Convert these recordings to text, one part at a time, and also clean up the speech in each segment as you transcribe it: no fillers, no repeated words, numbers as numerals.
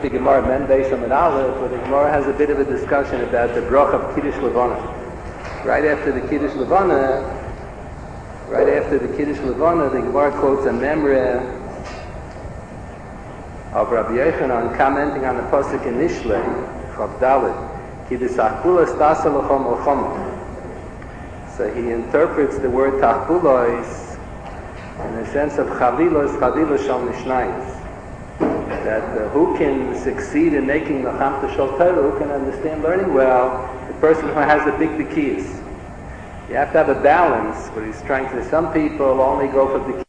the Gemara Men Beis Amud Aleph, where the Gemara has a bit of a discussion about the brach of Kiddush Levana. Right after the Kiddush Levana, the Gemara quotes a memra of Rabbi Yochanan commenting on the pasuk in Mishlei, Chav Dalet, Ki b'sachbula stasa l'chom l'chom. So he interprets the word tachbulos in the sense of chavilos shal mishnayos. That who can succeed in making the Chamta Shal Torah, who can understand learning well, the person who has the big bikiyas. You have to have a balance, what he's trying to say. Some people only go for bikiyas.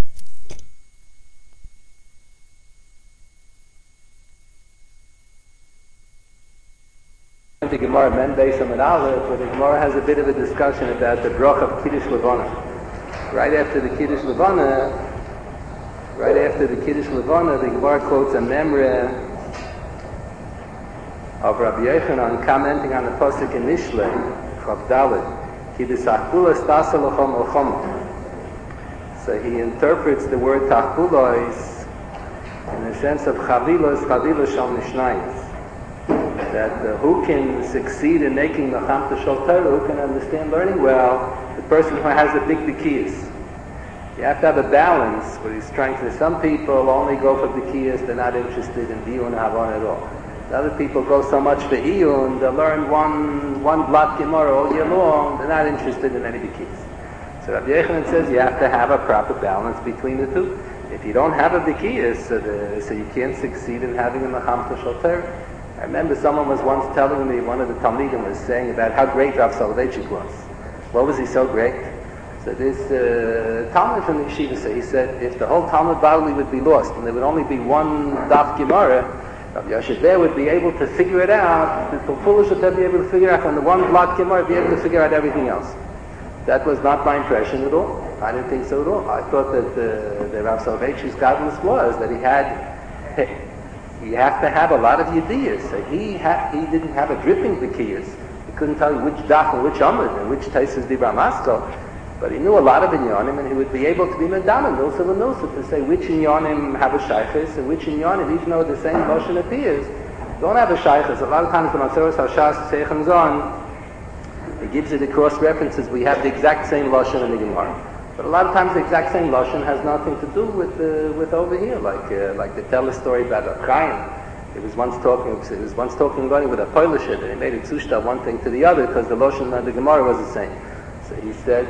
The Gemara Men Beis Amud Aleph, where the Gemara has a bit of a discussion about the brach of Kiddush Levana. Right after the Kiddush Levana, the Gemara quotes a memra of Rabbi Yochanan commenting on the pasuk in Mishlei, Chav Dalet, Ki b'sachbula stasa l'chom l'chom. So he interprets the word tachbulos in the sense of chavilos shal mishnayos. That who can succeed in making the Chamta Shal Torah, who can understand learning well, the person who has the big bikiyas. You have to have a balance, what he's trying to say. Some people only go for bikiyas, they're not interested in Iyun and Havon at all. The other people go so much for Iyun, they learn one blot Gemara all year long, they're not interested in any bikiyas. So Rabbi Yochanan says you have to have a proper balance between the two. If you don't have a bikiyas, so you can't succeed in having a Chamta Shal Torah. I remember someone was once telling me, one of the Talmidim was saying about how great Rav Soloveitchik was. What was he so great? So this Talmud from the yeshiva said, he said, if the whole Talmud Bavli would be lost and there would only be one Daf Gemara, Rav Yoshe Ber would be able to figure it out, the foolish would be able to figure out, and the one blot Gemara would be able to figure out everything else. That was not my impression at all. I didn't think so at all. I thought that the Rav Soloveitchik's godless was that he have to have a lot of yediyas. So he didn't have a dripping bikiyas. He couldn't tell you which daf and which amud and which taisus dibra maskal. But he knew a lot of inyanim, and he would be able to be medaman, also to say which inyanim have a shaykhis and which inyanim, even though the same motion appears, don't have a shaykhis. A lot of times the Maseres HaShas Seichem Zon, he gives you the cross references. We have the exact same lashon in the Gemara. But a lot of times the exact same lashon has nothing to do with over here, like they tell a story about a Chaim. He was once talking learning with a Polish, and he made a tzushta one thing to the other because the lashon and the Gemara was the same. So he said,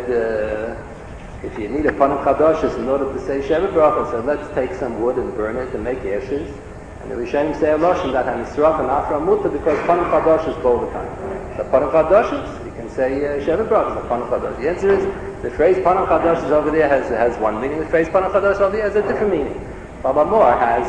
if you need a panim chadashis in order to say Sheva Bracha, so let's take some wood and burn it and make ashes. And the Rishonim say a lashon that hanisrach and afra muta because panim chadashis go all the time. So panim chadashis, you can say Sheva Bracha, panim chadashis. The answer is, the phrase Panam Chadash over there has one meaning, the phrase Panam Chadash over there has a different meaning. Baba Mor has,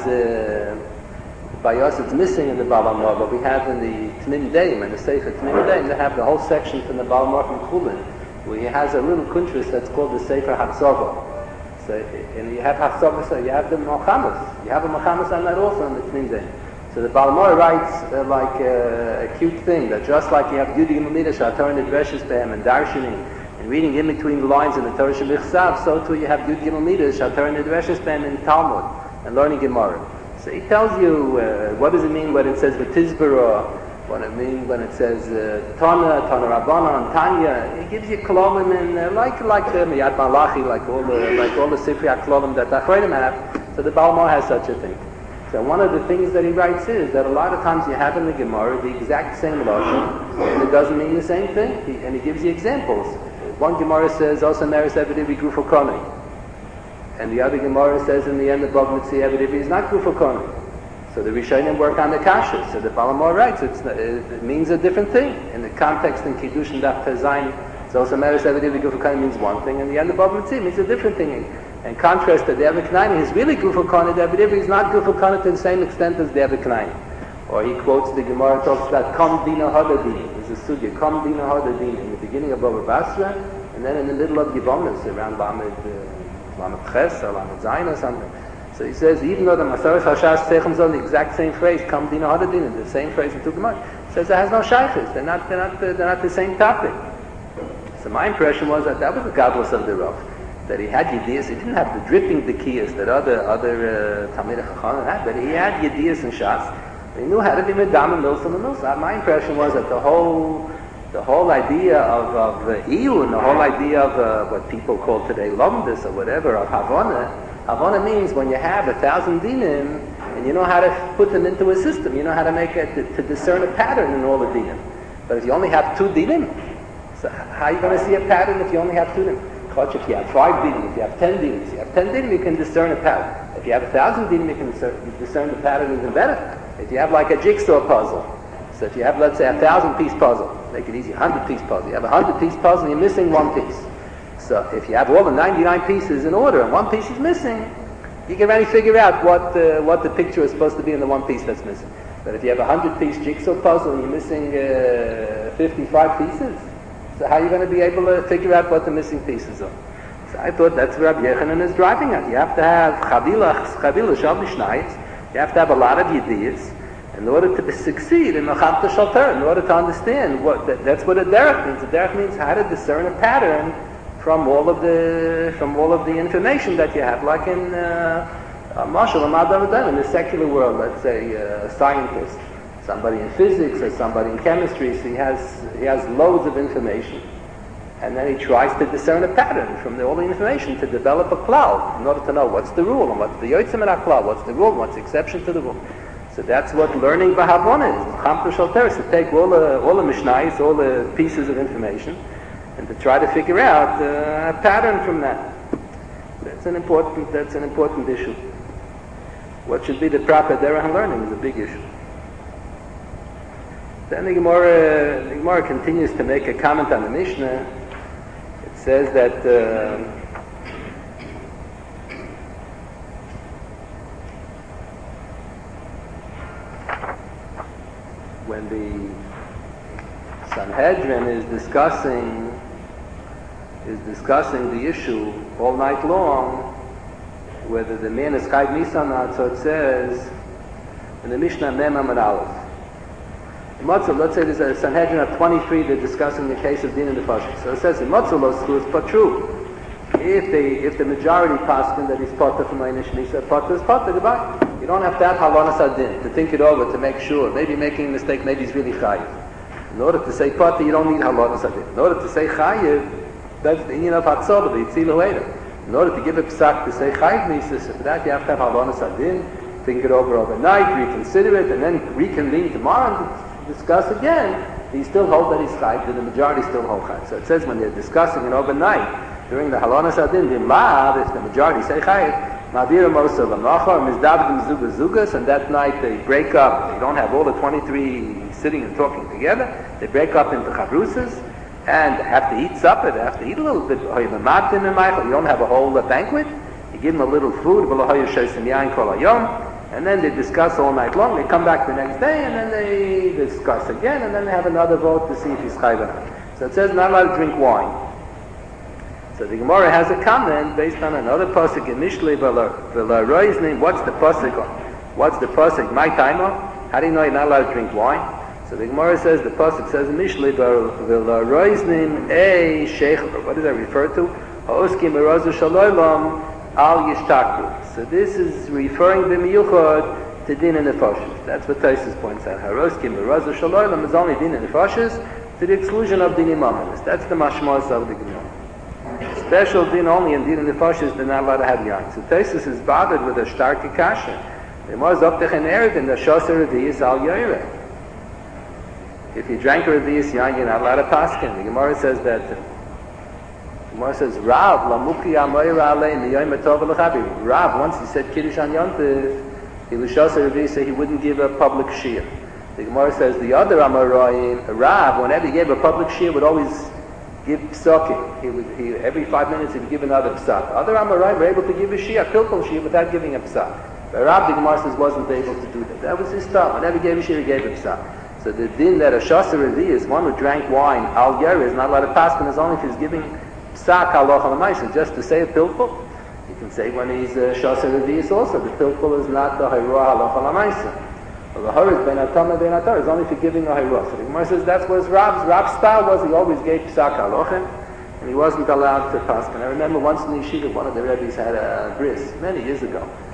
Bayos it's missing in the Baba Mor, but we have in the Tmim Deim, and the Sefer Tmim Deim, they have the whole section from the Baba Mor from Chulin, where he has a little kuntris that's called the Sefer Hachzava. So, and you have Hachzava, so you have the Mochamas. You have a Mochamas on that also in the Tmim Deim. So the Baal Mor writes like a cute thing, that just like you have Yudi Gimel Shatar and the Dreshes Behem and Darshanim, and reading in between the lines in the Torah Shemichsav, so too you have Yud Gimel Midas, Shatar and Dreshes Behem in Talmud, and learning Gemara. So he tells you what does it mean when it says V'tizbara, what it means when it says Tana Rabbana, and Tanya. He gives you kolomim and like the Miyad Malachi, like all the Sifri HaKolomim that Achronim have. So the Baal Mor has such a thing. So one of the things that he writes is that a lot of times you have in the Gemara the exact same lashon, and it doesn't mean the same thing. And he gives you examples. One Gemara says, "Osa meres evedivi grufa koni," and the other Gemara says in the end of Bava Mitzi evedivi is not grufa koni. So the Rishonim work on the kasha. So the Baal Mor writes it means a different thing in the context in Kiddush and Daf Tezayin. So "Osa meres evedivi grufa koni" means one thing, and the end of Bava Mitzi means a different thing. In contrast to the Avik is really grufa koni. The evedivi is not grufa koni to the same extent as the Avik. Or he quotes the Gemara, talks about Kam Dina Hadadin. There's a sugya, Kam Dina Hadadin, in the beginning of Bava Basra, and then in the middle of Yibamnis, around Lamed Ches or Lamed Zayin or something. So he says, even though the Maseres HaShas Seichem Zon, the exact same phrase, Kam Dina Hadadin, and the same phrase in two Gemara, says it has no shaykhis. They're not the same topic. So my impression was that was the godless of the Rav. That he had yediyas, he didn't have the dripping bikiyas that other Talmidei Chachamim had, but he had yediyas and shas. He knew how to be medam milsa l'nusa. My impression was that the whole idea of iyun, the whole idea of what people call today lomdus or whatever, of havana means when you have 1,000 dinim and you know how to put them into a system, you know how to make it to discern a pattern in all the dinim. But if you only have 2 dinim, so how are you going to see a pattern if you only have 2 dinim? If you have 5 dinim, if you have 10 dinim, if you have 10 dinim, you can discern a pattern. If you have 1,000 dinim, you can discern the pattern even better. If you have like a jigsaw puzzle, so if you have, let's say, 1,000-piece puzzle, make it easy, 100-piece puzzle. You have a 100-piece puzzle and you're missing 1 piece. So if you have all the 99 pieces in order and 1 piece is missing, you can already figure out what the picture is supposed to be in the 1 piece that's missing. But if you have a 100-piece jigsaw puzzle and you're missing 55 pieces, so how are you going to be able to figure out what the missing pieces are? So I thought that's where Rabbi Yochanan is driving at. You have to have chavila shal mishnayis. You have to have a lot of yediyas in order to succeed in the Chavta Shal Torah, in order to understand that's what a derech means. A derech means how to discern a pattern from all of the information that you have, like in Mashal in the secular world. Let's say a scientist, somebody in physics or somebody in chemistry. So he has loads of information, and then he tries to discern a pattern from all the information to develop a cloud in order to know what's the rule and what's the yotzim in our cloud, what's the rule, and what's the exception to the rule. So that's what learning b'havana is. Chamta shel Torah, to take all the mishnayos, all the pieces of information, and to try to figure out a pattern from that. That's an important issue. What should be the proper derech learning is a big issue. Then the Gemara continues to make a comment on the Mishnah. It says that when the Sanhedrin is discussing the issue all night long, whether the man is chayv misa or not, so it says in the Mishnah Mem Amud Aleph. Let's say there's a Sanhedrin of 23, they're discussing the case of Din and the Nefashos. So it says in Matzah schools, but true. If the majority paskin that he's potter from Einish Misa, potter is potter, goodbye. You don't have to have halanas adin, to think it over, to make sure. Maybe making a mistake, maybe he's really chayiv. In order to say potter, you don't need halanas adin. In order to say chayiv, that's the Indian of Hatzol, the Yitzil Hueda. In order to give a psak to say chayiv Misa, so for that you have to have halanas adin, think it over overnight, reconsider it, and then reconvene tomorrow and discuss again. He still hold that he's chayiv, the majority still hold chayiv. So it says when they're discussing it overnight, during the halanas adin, if the majority say chayiv, Ma'avira Mosa Lamacha, Mizdavdim Zuga Zugas, and that night they break up. They don't have all the 23 sitting and talking together. They break up into chavrusas, and they have to eat supper. They have to eat a little bit. You don't have a whole banquet. You give them a little food, and then they discuss all night long. They come back the next day, and then they discuss again, and then they have another vote to see if he's chayiv or not. So it says not allowed to drink wine. So the Gemara has a comment based on another pasuk in Mishlei V'la name. What's the pasuk on? What's the pasuk? My timer. How do you know you're not allowed to drink wine? So the Gemara says the pasuk says in Mishlei V'la name a sheikh. What does that refer to? Ha'oskim b'razu shalolam al yishtakru. So this is referring b'miyuchad to din and nefashos. That's what Taisus points out. Ha'oskim b'razu shalolam is only din and nefashos to the exclusion of din imamis. That's the mashmas of the Gemara. Special din only in din and nefashos, they're not allowed to have yain. So Taisus is bothered with a starke kasha. There was optech and erev in the shasa reviyas al yoyre. If you drank a reviyas yain, you're not allowed to paskin. The Gemara says that. The Gemara says Rav lamuki amoyra alein miyayim atov l'chabi. Rav, once he said kiddush on yontif, he was shasa reviyas, so he wouldn't give a public shir. The Gemara says the other amoraim, Rav, whenever he gave a public shir, would always give psakim. He every 5 minutes he would give another psak. Other Amoraim were able to give a shia, pilpul shia, without giving a psak. But Rav, the Gemara says, wasn't able to do that. That was his style. Whenever he gave a shia, he gave a psak. So the din that a shasa revi is one who drank wine, al yer is not allowed to pass, and is only if he's giving psak halacha l'maisa, just to say a pilpul. You can say when he's a shasa revi also, the pilpul is not the hayruah halacha l'maisa. The Hara is ben Atama ben Atar is only for giving a Hayros. So the Gemara says that's what Rab's style was. He always gave Psak Halochem, and he wasn't allowed to pass. And I remember once in the yeshiva, one of the Rebbe's had a bris many years ago,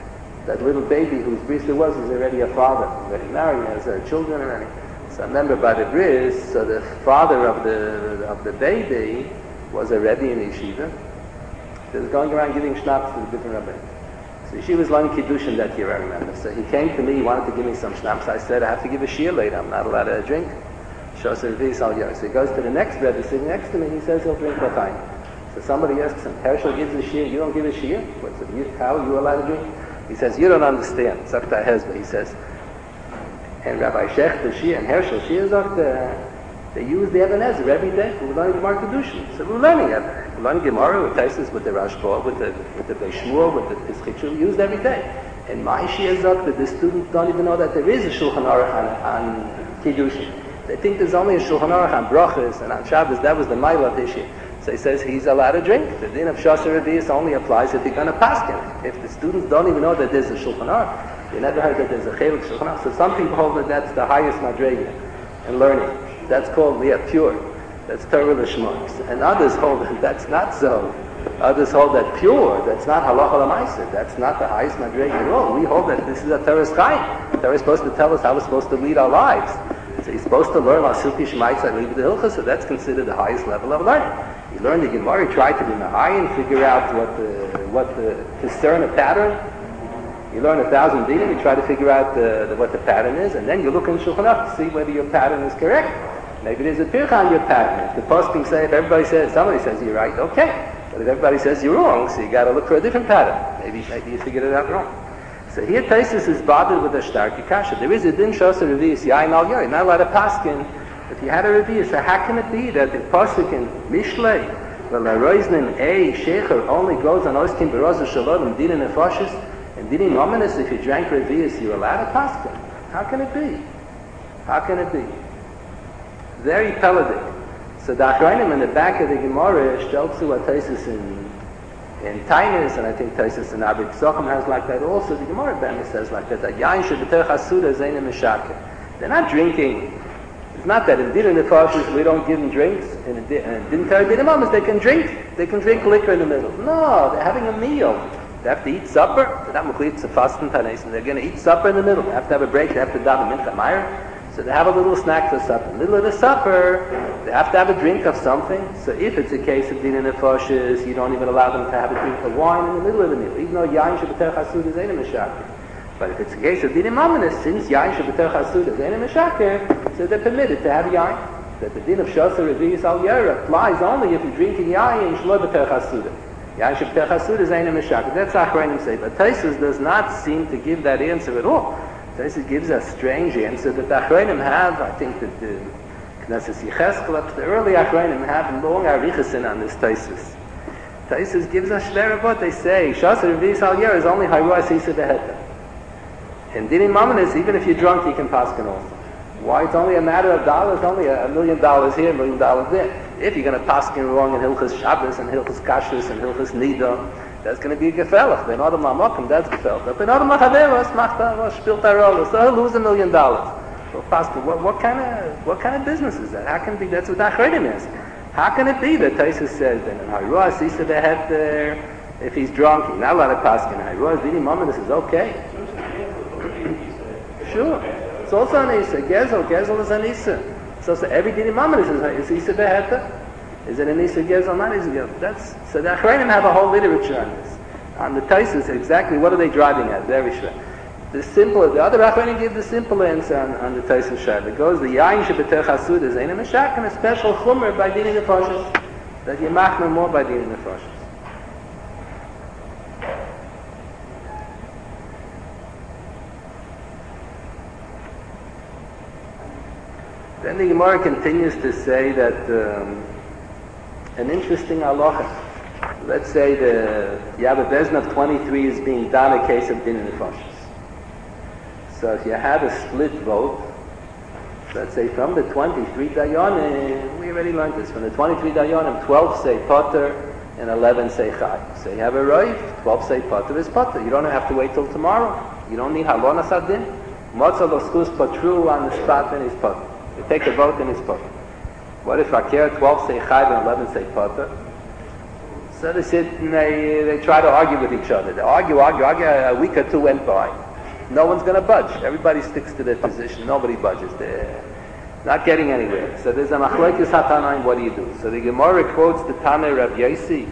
that little baby whose bris there was already a father, already married, has children already. So I remember by the bris, so the father of the baby was a rebbe in yeshiva. He was going around giving schnapps to the different rabbis. So she was learning Kiddushin that year, I remember. So he came to me, he wanted to give me some schnapps. I said, I have to give a shiur later, I'm not allowed to drink. So he goes to the next rebbe sitting next to me, he says he'll drink l'chaim. So somebody asks him, Herschel gives a shiur, you don't give a shiur? What's it, how are you allowed to drink? He says, you don't understand. Zakta Hezbollah, he says. And Rabbi Shechter Shia and Herschel Shia Zakta, they use the Eben Ezer every day. We're learning Gemara Kedushin. So we're learning it. We're learning Gemara with Taisus, with the Rashba, with the Beis Shmuel, with the Pischitzu, used every day. And my Shia Zakta, the students don't even know that there is a Shulchan Aruch on Kiddushin. They think there's only a Shulchan Aruch on Brachas and on Shabbos. That was the Mailah issue. So he says he's allowed to drink. The din of Shasar Revius only applies if you're going to paskin. If the students don't even know that there's a Shulchan Aruch, they never heard that there's a Chelik Shulchan Aruch. So some people hold that that's the highest madrega in learning. That's called pure. That's Torah Lishma. And others hold that that's not so. Others hold that pure. That's not halacha l'maaseh. That's not the highest madrega at all. We hold that this is a Torah's chayim. Torah is supposed to tell us how we're supposed to lead our lives. So you're supposed to learn Asuki Shemaitz and leave the Hilchah, so that's considered the highest level of learning. You learn the Gemara, you try to be Mahai and figure out to discern a pattern. You learn 1,000 dinim, you try to figure out what the pattern is, and then you look in Shulchan Aruch to see whether your pattern is correct. Maybe there's a pircha on your pattern. If the poskim say, if everybody says, somebody says you're right, okay. But if everybody says you're wrong, so you got to look for a different pattern. Maybe you figured it out wrong. So here Taisus is bothered with a stark kasha. There is a din shosar revius yain al yoy. Not a lot of paskin. If you had a revius, so how can it be that the pasuk in Mishlei, well, a roiznin a shecher only goes on oskim beroz shalom and dinin nefashis and dinin ominous? If you drank revius, you're allowed a paskin. How can it be? How can it be? Very pelagic. So the Achrayim in the back of the Gemara stelzu what Taisus in Tainus, and I think Taisus and Abid Ksochem has like that also. The Gemara Bama says like that yain shebetech hasuda zeina mishaker. They're not drinking. It's not that in Din Nefashis we don't give them drinks, and in Din Din Mamas they can drink. They can drink liquor in the middle. No, they're having a meal. They have to eat supper. They're not mechlit to fast and Tainus, and they're going to eat supper in the middle. They have to have a break. They have to daven mincha meir. So they have a little snack for supper. In the middle of the supper, they have to have a drink of something. So if it's a case of din and nefashis, you don't even allow them to have a drink of wine in the middle of the meal, even though yain shebetech hasud is ain't a meshaker. But if it's a case of din and mamanis, since yain shebetech hasud is ain't a meshaker, so they're permitted to have yain. That the din of shasar revius al yera applies only if you're drinking yain shlo betech hasud. Yain shebetech hasud is ain't a meshaker. That's Achrayim say. But Taisus does not seem to give that answer at all. Taisus gives a strange answer that the Achrayim have. I think that the Knesset Yecheskel, the early Achrayim have long arichasin on this Taisus. Taisus gives a shler they say Shasar Revius al Yer is only Hayruah Sisa Beheta. And Dinin Mamonis, even if you're drunk, you can paskin also. Why? It's only a matter of dollars, only $1 million here, $1 million there. If you're going to paskin wrong in Hilchas Shabbos and Hilchas Kashrus and Hilchas Nida, that's going to be a gefelach. Ben Adam Mamokim, that's gefelach. But Ben Adam Machaveros, Machta, spielt a role. So he'll lose $1 million. So pastor, what kind of business is that? How can it be? That's what Achredim is. How can it be that Taisus says that in Hayruah Sisa Beheter, if he's drunk, he's not allowed to paskin. Hayruah Dini Mamonis is okay. Sure. It's also an Isa. Gezel is an Isa. So every Dini Mamonis is Isa Beheter. Is it an Isa Gezel, not Isa Gezel? So the Achrayim have a whole literature on this. On the Taisus, exactly what are they driving at? Very sure. The other Achrayim give the simple answer on the Taisus Shad. It goes, the Yain Shebetech Hasud is Ein HaMeshach, and a special Chumer by Dini Nefashis. That you machmer more by Dini Nefashis. Then the Gemara continues to say that an interesting halacha. Let's say you have a bezin of 23 is being done a case of din and nefashis. So if you had a split vote, let's say from the 23 dayanim, we already learned this, from the 23 dayanim, 12 say potter and 11 say chai. So you have a roif, 12 say potter is potter. You don't have to wait till tomorrow. You don't need halonas adin. Motzah l'skus patru on the spot and he's potter. You take a vote and he's potter. What if Akir 12 say chai and 11 say potter? So they sit and they try to argue with each other. They argue. A week or two went by. No one's going to budge. Everybody sticks to their position. Nobody budges. They're not getting anywhere. So there's a machlokes hatanaim. What do you do? So the Gemara quotes the Tanei Rabbi Yosi.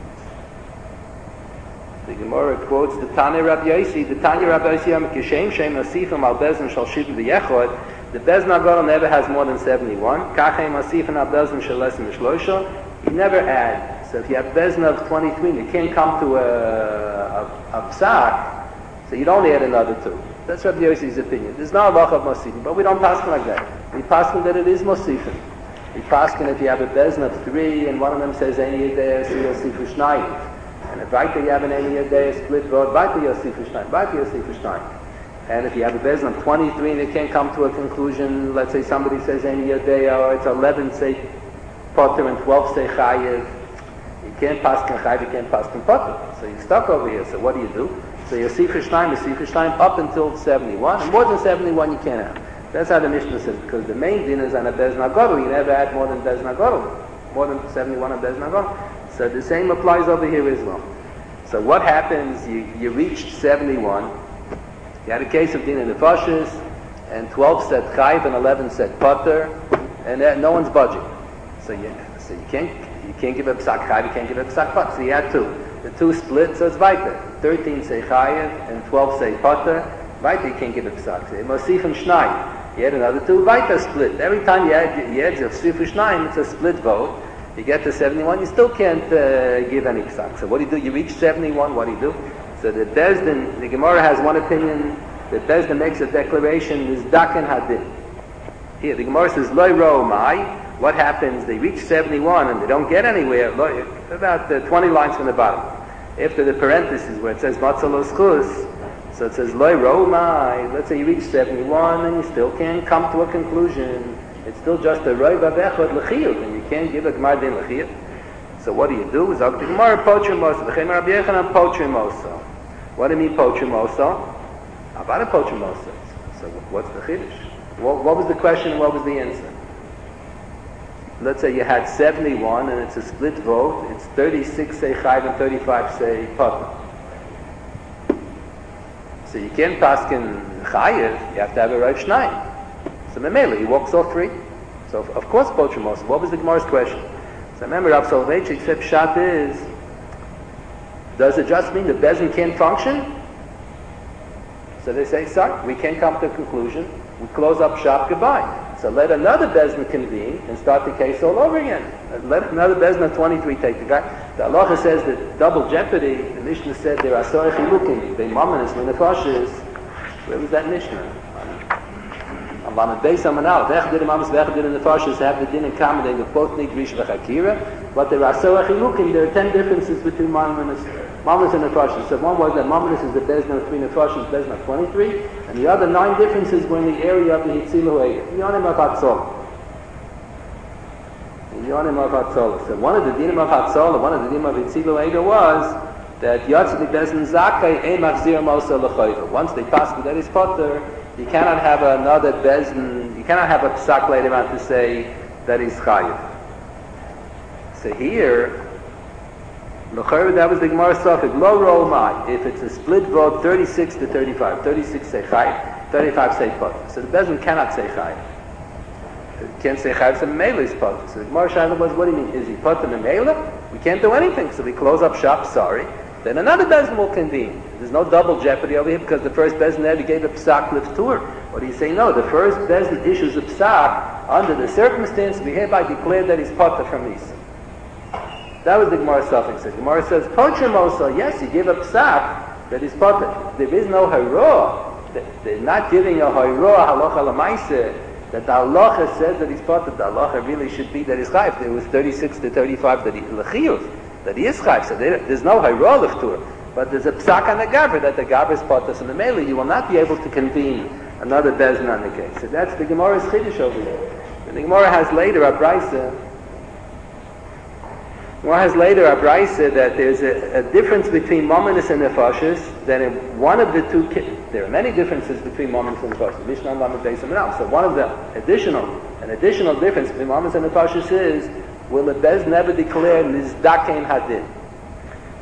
The Gemara quotes the Tanei Rabbi Yosi. The Tanei Rabbi Yosi am kishem shem nasifim al bezin shal shivim v'yechod. The bezin agadol never has more than 71. Kachem nasifim al bezin shal less than shlosha. You never add. So if you have bezin of 23, you can't come to a psak. So you'd only add another 2. That's Rabbi Yossi's opinion. There's no halacha of mosifim, but we don't paskin like that. We paskin that it is mosifim. We paskin if you have a bezin of 3 and one of them says any yedei, so you'll see for shnayim. And if right there you have an any yedei split vote, right there you'll see for shnayim, right there you'll see for shnayim. And if you have a bezin of 23 and they can't come to a conclusion, let's say somebody says any yedei, or it's 11 say potter and 12 say chayiv, you can't paskin chayiv, you can't paskin potter. So you're stuck over here. So what do? So you see for shnayim up until 71, and more than 71 you can't have. That's how the Mishnah says, because the main din is on a bezin agadol. You never add more than bezin agadol, more than 71 on bezin agadol. So the same applies over here as well. So what happens? You reached 71. You had a case of din in the nefashis, and 12 said chayiv and 11 said potter, and no one's budging. So you can't give a psak chayiv, you can't give a psak potter. So you had 2. The 2 split, so it's weiter. 13 say chayiv and 12 say potter. Weiter you can't give a psak. Mosifim shnayim. You add another 2, weiter split. Every time you add your mosifim shnayim, it's a split vote. You get to 71, you still can't give any psak. So what do? You reach 71, what do? So the Bezdin, the Gemara has one opinion. The Bezdin makes a declaration, is daken hadin. Here, the Gemara says, loy ro mai. What happens? They reach 71 and they don't get anywhere. About 20 lines from the bottom. After the parentheses where it says matzalos chus, so it says loy ro mai. Let's say you reach 71 and you still can't come to a conclusion. It's still just a roi vavechot l'chiyuv, and you can't give a gemar din l'chiyuv. So what do? Zog the Gemara pocher mosa. V'chem Rabbi Yechanan pocher mosa. What do you mean pocher mosa? How about a pocher mosa? So what's the chiddush? What was the question and what was the answer? Let's say you had 71 and it's a split vote. It's 36 say chayiv and 35 say potter. So you can't paskin chayiv. You have to have a right shnayim. So memela, he walks all 3. So of course pocher mosa. What was the Gemara's question? So remember, Rav Soloveitchik said pshat is, does it just mean the bezin can't function? So they say, sorry, we can't come to a conclusion. We close up shop, goodbye. So let another bezin convene and start the case all over again. Let another bezin of 23 take the guy. The halacha says that double jeopardy, the Mishnah said there are sorech hilukim, they mamanis, minafashes. Where was that Mishnah? Lamed Beis Amud Aleph. V'echad din mamas, v'echad din nefashos have the din in common. They both need rish v'chakira. But there are sorech hilukim. There are 10 differences between mamanis and nefashos. So one was that mamanis is the bezna of 3 nefashos, bezna of 23, and the other 9 differences were in the area of the hitzilu ha'eged. Yonim of hatzolah. Yonim of hatzolah. So one of the dinim of hatzolah, one of the dinim of hitzilu ha'eged was that yatzid bezna zakai ein machzir mosa l'chayva. Once they pass with that is potter, you cannot have another bezin, you cannot have a psak later on to say that he's chayiv. So here, that was the Gemara suffix, lo ro mai. If it's a split vote, 36 to 35. 36 say chayiv, 35 say potter. So the bezin cannot say chayiv. It can't say chayiv, so memela is potter. So the Gemara shaila was, what do you mean? Is he potter memela? We can't do anything. So we close up shop, sorry. Then another bezin will convene. There's no double jeopardy over here because the first bezin never gave a psak liftur. What do you say? No, the first bezin issues a psak under the circumstance we hereby declare that he's potter from Isa. That was the Gemara suffix. The Gemara says, pocher mosa, yes, he gave a psak that he's potter. There is no hara. They're not giving a hara halacha lamaisa that the halacha says that he's potter. The halacha really should be that he's chayiv. There was 36 to 35 that he l'chiyuv, that he is chayiv. So there's no hara liftur. But there's a psak on the gabra that the gabra is potter. So the memela, you will not be able to convene another bezin on the case. So that's the Gemara's chiddush over here. And the Gemara has later a brisa. That there's a difference between mominus and nefashis. That in one of the two, there are many differences between mominus and nefashis. Mishnah and Lamed Beis Amud Aleph. So one of the additional difference between mominus and nefashis is, will the bez never declare nizdakein hadin?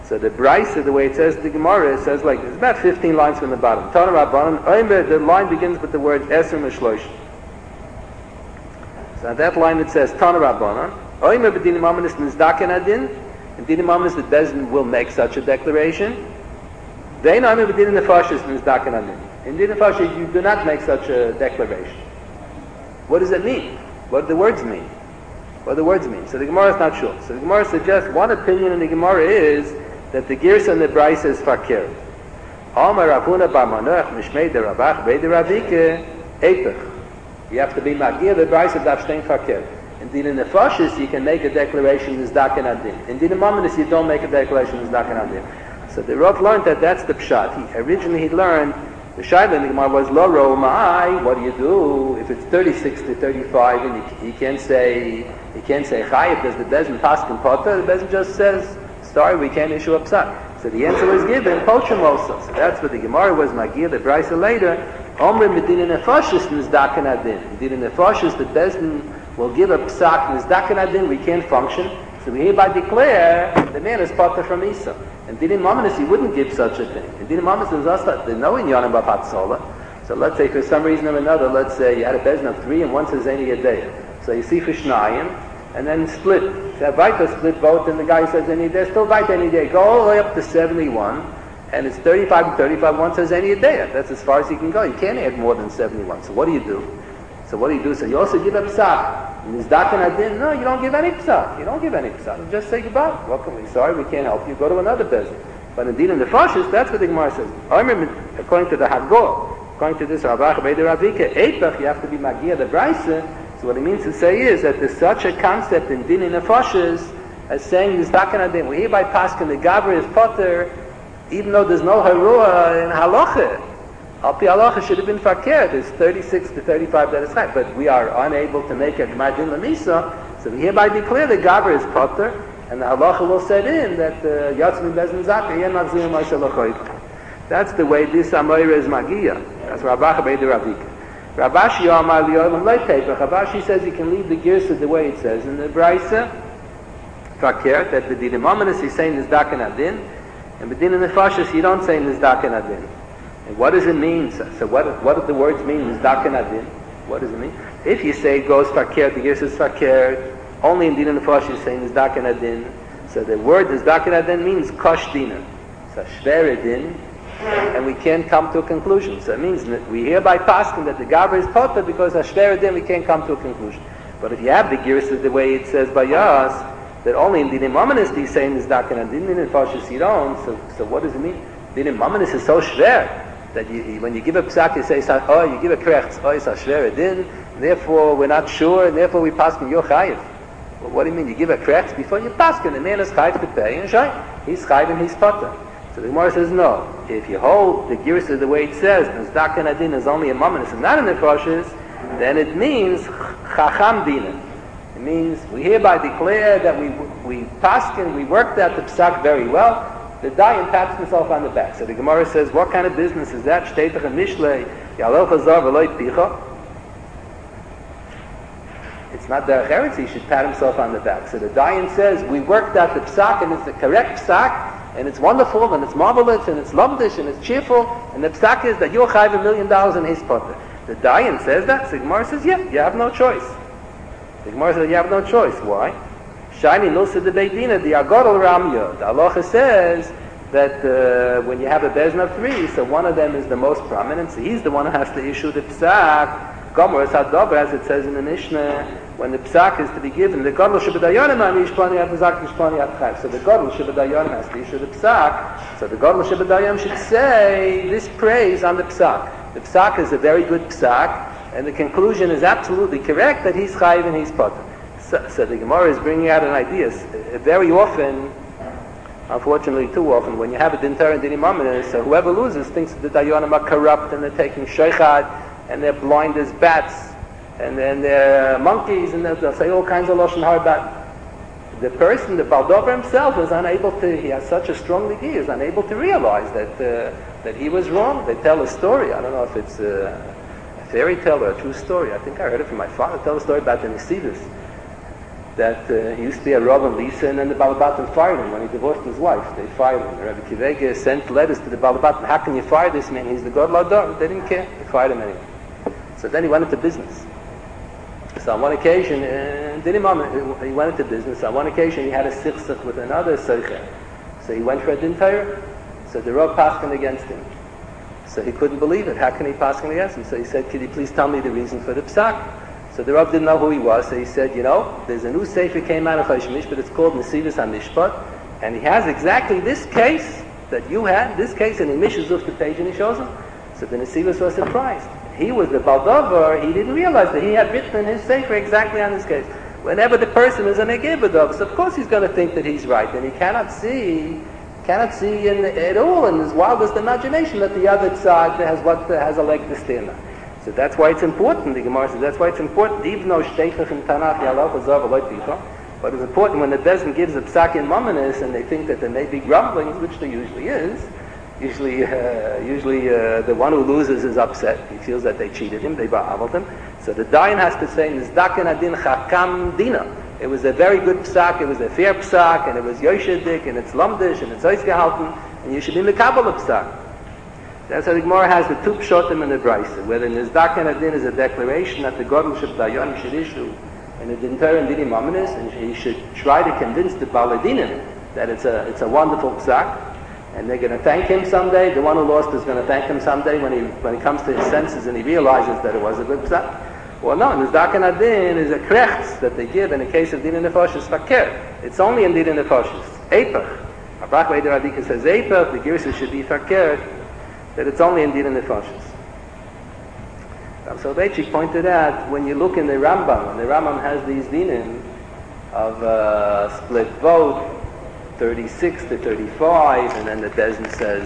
So the Brisa, the way it says the Gemara, it says like this. It's about 15 lines from the bottom. Tana Rabbanan, the line begins with the word Eser Mishlosh. So at that line it says Tana Rabbanan, Oimer b'dinim amanis nizdaken adin, and dinim amanis that Bezdin will make such a declaration. Vein oimer b'dinim nefashis nizdaken adin. In dinim nefashis you do not make such a declaration. What does it mean? What do the words mean? What do the words mean? So the Gemara is not sure. So the Gemara suggests one opinion in the Gemara is that the Girsa and the Brisa is fakir. Amar Ravuna bar Manoach mishmei de Rabach bei de Ravike eipech. You have to be magir the Brisa d'avstein fakir. In Din Nefashis you can make a declaration as daken adin. In Din Amanis you don't make a declaration as daken adin. So the Rav learned that that's the pshat. Originally he learned the Shaila in the Gemara was lo ro ma'ai. What do? If it's 36 to 35 and you can't say chayiv, does the Bezdin paskin potter? The Bezdin just says, sorry, we can't issue a psak. So the answer was given, pochim also. So that's what the Gemara was magir, the Brisa later. Omrim medina nefashis nizdaken adin. Medina nefashis, the Bezdin will give a psak nizdaken adin. We can't function. So we hereby declare the man is potter from Isa. And Dinim Amanis, he wouldn't give such a thing. And Dinim Amanis is also, there's no inyanim b'pat sola. So let's say for some reason or another, let's say you had a bezin of 3 and one says any a day. So you see for Shnayim, and then split. So Vaita split both, and the guy says any day, still Vaita any day. Go all the way up to 71, and it's 35 and 35, one says any a day. That's as far as you can go. You can't add more than 71. So what do? So you also give a psak. Nizdaken adin? No, you don't give any psak. You just say goodbye. Welcome. Sorry, we can't help you. Go to another business. But indeed in the Fashis, that's what the Gemara says. According to the Hagor, according to this Rabach Beide Ravike, Eipach, you have to be Magia the Brisa. So what it means to say is that there's such a concept in Din in the Fashis as saying Nizdaken adin. We hereby paskin the Gabri is potter, even though there's no Harua in Halacha. Alpi halacha should have been fakir. There's 36 to 35 that is right, but we are unable to make a Gmadin Lamisa, so we hereby declare the Gabra is potter, and the halacha will set in that Yatzmin Bezin Zakir, Yen Machzir Moshe L'choyt. That's the way this Amoira is Magia. That's Rabach Beide Ravika. Rabashi Amar Li'olam Lo Teipach. Rabashi says you can leave the Girsa the way it says in the Brisa, fakir, that the Dinim Amanis he's saying is Daken Adin, and the Din in the Fashis you don't say is Daken Adin. And what does it mean? So what do the words mean? Nizdaken adin. What does it mean? If you say it goes fakir, the Girsa is fakir, only in Din and Nefash you say Nizdaken adin. So the word Nizdaken adin means kosh dina. So shver adin, and we can't come to a conclusion. So it means that we hereby paskin that the Gabra is potter because shver adin we can't come to a conclusion. But if you have the Girsa the way it says by Yas, that only in Dinim Amanis you say Nizdaken adin, in Nefash you don't. So what does it mean? Dinim Amanis is so shver that when you give a psak, you say, oh, you give a krechts, oh, it's a shver din, therefore we're not sure, and therefore we paskin your chayiv. Well, what do you mean? You give a krechts before you paskin, the man is chayiv to pay, and he's chayiv and he's potter. So the Gemara says, no, if you hold the Girsa the way it says, Nizdaken adin is only a moment, it's not in the Nefashis, then it means chacham dina. It means we hereby declare that we paskin, we worked out the psak very well. The Dayan pats himself on the back. So the Gemara says, what kind of business is that? Shteitach and Mishlei, Yalol Chazar V'loit Picha. It's not the Eretz, he should pat himself on the back. So the Dayan says, we worked out the psak, and it's the correct psak, and it's wonderful, and it's marvelous, and it's lovdish, and it's cheerful, and the psak is that you'll have $1 million in his potter. The Dayan says that, so the Gemara says, yeah, you have no choice. The Gemara says, you have no choice. Why? Shiny Nusa de Beidina, the Agodol Ramya. The Halacha says that when you have a bezin of 3, so one of them is the most prominent, so he's the one who has to issue the psak. Gomer Sadover, as it says in the Mishnah, when the psak is to be given, the Godel Shebadayonim Amishpani Atazak Mishpani Atchav. So the Godel Shebadayonim has to issue the psak. So the Godel Shebadayonim should say this praise on the psak. The psak is a very good psak, and the conclusion is absolutely correct that he's chayiv and he's potter. So the Gemara is bringing out an idea. Very often, unfortunately too often, when you have a dintar and dinim amanis, so whoever loses thinks that the dayanim are corrupt and they're taking sheikhad and they're blind as bats and then they're monkeys and they'll say all kinds of lashon hara about the person, the baldover himself is unable to, he has such a strong ligi, is unable to realize that he was wrong. They tell a story. I don't know if it's a fairy tale or a true story. I think I heard it from my father. Tell a story about the Nisidus. that he used to be a Rav in Lisa, and then the Balabatim fired him when he divorced his wife. They fired him. The Rebbe Kivega sent letters to the Balabatim. How can you fire this man? He's the God Lador. They didn't care. They fired him anyway. So then he went into business. So on one occasion, he went into business. On one occasion, he had a sichsach with another seicher. So he went for a din Torah. So the Rav passed against him. So he couldn't believe it. How can he pass against him? So he said, could you please tell me the reason for the psak? So the Rav didn't know who he was. So he said, there's a new sefer came out of Choshen Mishpat. It's called Nesivos HaMishpat. And he has exactly this case that you had, this case, and he mishes off the page and he shows him. So the Nesivos was surprised. He was the Baldover. He didn't realize that he had written in his sefer exactly on this case. Whenever the person is an Egibadov, so of course he's going to think that he's right. And he cannot see at all in his wildest imagination that the other side has a leg to stand on. So that's why it's important, the Gemara says, that's why it's important, even though Shteifach in Tanakh, but it's important when the Bezdin gives a psak in Mominus and they think that there may be grumblings, which there usually is. Usually the one who loses is upset. He feels that they cheated him, they ba'avaled him. So the Dayan has to say, Nizdaken adin chakam dina. It was a very good psak, it was a fair psak, and it was yoshedik, and it's lamdish, and it's oisgehalten, and you should be mekabel a psak. That's how the Gemara has the two pshotim and the brisa, where the Nizdaken adin is a declaration that the Godel Sheb Dayan should issue in the Din Torah and Dinim Mominus, and he should try to convince the Baladinim that it's a wonderful psak, and they're going to thank him someday. The one who lost is going to thank him someday when he comes to his senses and he realizes that it was a good psak. Well, no, Nizdaken adin is a krechts that they give in the case of Din Nefashis fakir. It's only in Din Nefashis. Eipach. Abrach Veder Adika says Eipach, the Girsa should be fakir, that it's only in Din Nefashis. So Beichik pointed out, when you look in the Rambam, and the Rambam has these dinim of split vote, 36 to 35, and then the Bezdin says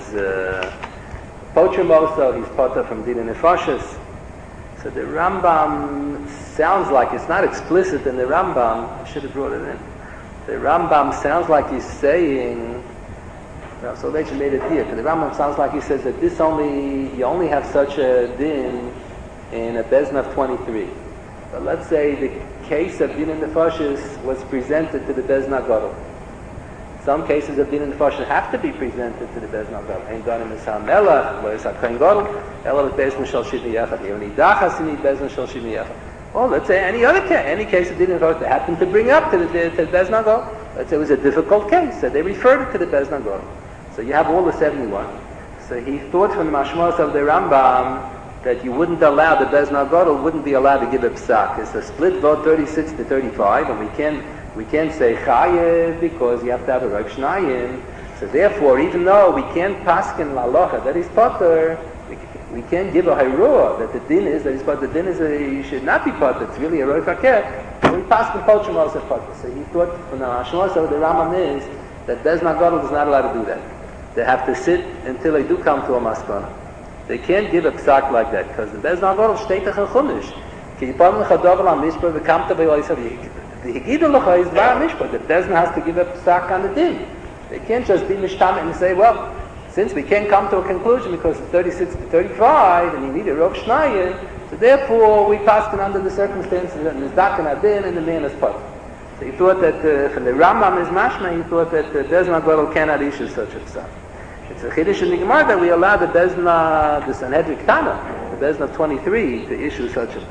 Pocher Moso, he's potter from Din Nefashis. So the Rambam sounds like, it's not explicit in the Rambam, I should have brought it in. The Rambam sounds like he's saying, so they should made it here, because the Rambam sounds like he says that you only have such a din in a Bezdin of 23. But let's say the case of Din Nefashis was presented to the Bezdin HaGadol. Some cases of Din Nefashis have to be presented to the Bezdin HaGadol. Ein Danim is HaMelech, lo is HaKohen Gadol, ela Bezdin Shel Shivni Yechad. Even Idachas in Bezdin Shel Shivni Yechad. Or let's say any case of Din Nefashis they happened to bring up to the Bezdin HaGadol. Let's say it was a difficult case, so they referred it to the Bezdin HaGadol. So you have all the 71. So he thought from the Mashmos of the Rambam that you wouldn't allow, the Bezdin HaGadol wouldn't be allowed to give a psak. It's a split vote, 36 to 35, and we can't say chayev because you have to have a Rav Shnayim. So therefore, even though we can't paskin la'alocha that he's potter, we can't give a hayrua that the din is that he's potter. The din is that he should not be potter. It's really a roi fakir. So we paskin pocher also potter. So he thought from the Mashmos of the Rambam is that Bezdin HaGadol is not allowed to do that. They have to sit until they do come to a maskana. They can't give a psak like that because the Bezdin HaGadol shteitach and chumish. Ki yipam l'chadav al mishpah v'kamta v'yoysav yikid. The Higidol L'cha is Dvar Mishpat. The Bezdin has to give a psak on the din. They can't just be mishtam and say, well, since we can't come to a conclusion because it's 36 to 35 and you need a Rav Shnayim, so therefore we pass it under the circumstances that Nizdaken adin and the man is pot. So he thought that from the Rambam is mashma, he thought that the Bezdin HaGadol cannot issue such a psak. It's a chiddush in the Gemara that we allow the Bezdin, the Sanhedrin Tana, the Bezdin of 23, to issue such a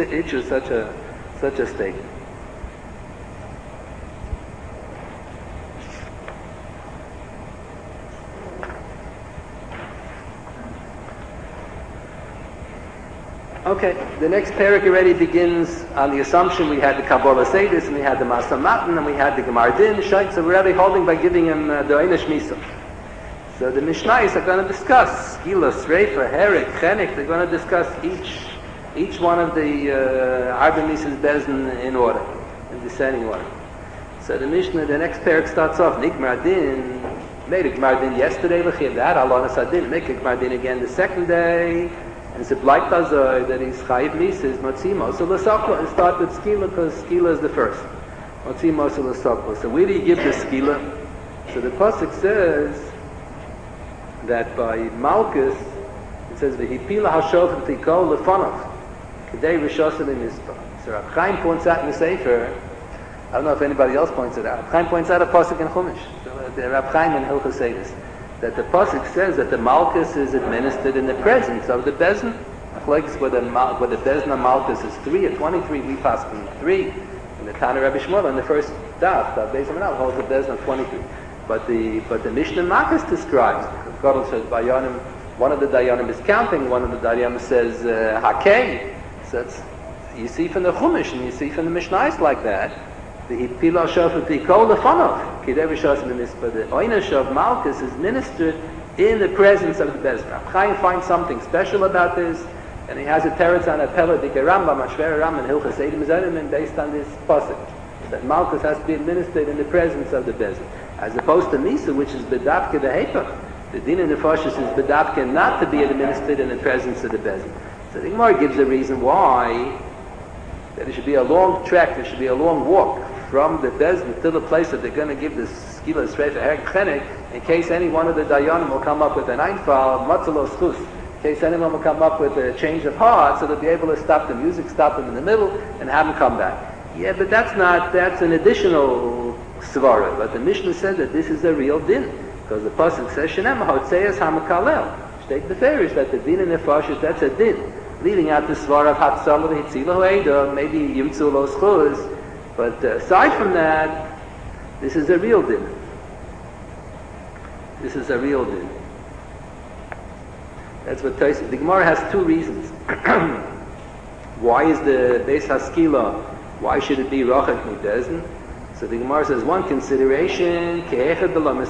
statement. Okay, the next parak already begins on the assumption we had the Kabbalah Seidis, and we had the Masa Matan, and we had the Gemar Din, Shait, so we're already holding by giving him the Einish Misa. So the Mishnayos are going to discuss Skila, Sreifa, Herek, Chenek. They're going to discuss each one of the Arba Misas Bezdin in order, in descending order. So the Mishnah, the next parak starts off, Nikmar Din, made a Gemar Din yesterday, L'chiv that, Allah Nasadin, make a Gemar Din again the second day, and it's a blight that he's chayiv misas, Motzimo. So l'sakla, and start with Skila, because Skila is the first. Motzimo, so l'sakla. So where do you give the Skila? So the pasuk says that by Malchus, it says, V'hipila ha'shofet tikol lefonav, k'dei rishosel imizpah. So Rav Chaim points out in the Sefer I don't know if anybody else points it out. Rab Chaim points out a pasuk in Chumash. The Rab Chaim in Hilchos Eidos, that the pasuk says that the Malkus is administered in the presence of the Bezdin. Like whether the Bezdin of Malkus is 3 or 23, we pass in 3. In the Tana Rabbi Shmuel, in the first daf Beis Hamanal holds the Bezdin of 23. But the Mishnah Makkos describes, Gadol says, Dayanim, one of the Dayanim is counting, one of the Dayanim says, Hakei. So you see from the Chumash, and you see from the Mishnahs like that, the Hipila Shofet Tikol Lefanov, Kidev Shas Minister, the Oynash of Malkus is ministered in the presence of the Bezdin. Rab Chaim finds something special about this, and he has a teretz on a Pella Dike Rambam, Ashver Rambam, Hilchos Eidim Zayim, based on this pasuk, that Malkus has to be administered in the presence of the Bezdin, as opposed to Misa, which is Bedavke the Heipach. The Din in the Nefashis is Bedavke not to be administered in the presence of the Bezdin. So the Gemara gives a reason why, that it should be a long trek, there should be a long walk from the Bezdin to the place that they're going to give the Skila Sreif Chenek, in case any one of the Dayanim will come up with an Einfall, Matzalo Schus, in case anyone will come up with a change of heart, so they'll be able to stop the music, stop them in the middle, and have them come back. Yeah, but that's an additional Svara. But the Mishnah said that this is a real Din, because the Pasuk says, Shenem HaHotzeas HaMakalel. State the Farish, that the Din in the Nefashis, that's a Din. Leading out the Svara of Hatzalah Hitzilah Eidah, maybe Yimtzu Lo Schuz. But aside from that, this is a real Din. This is a real Din. That's what Taisa. The Gemara has two reasons. Why is the Beis Haskila, why should it be Rachek Mibezdin? So the Gemara says one consideration, in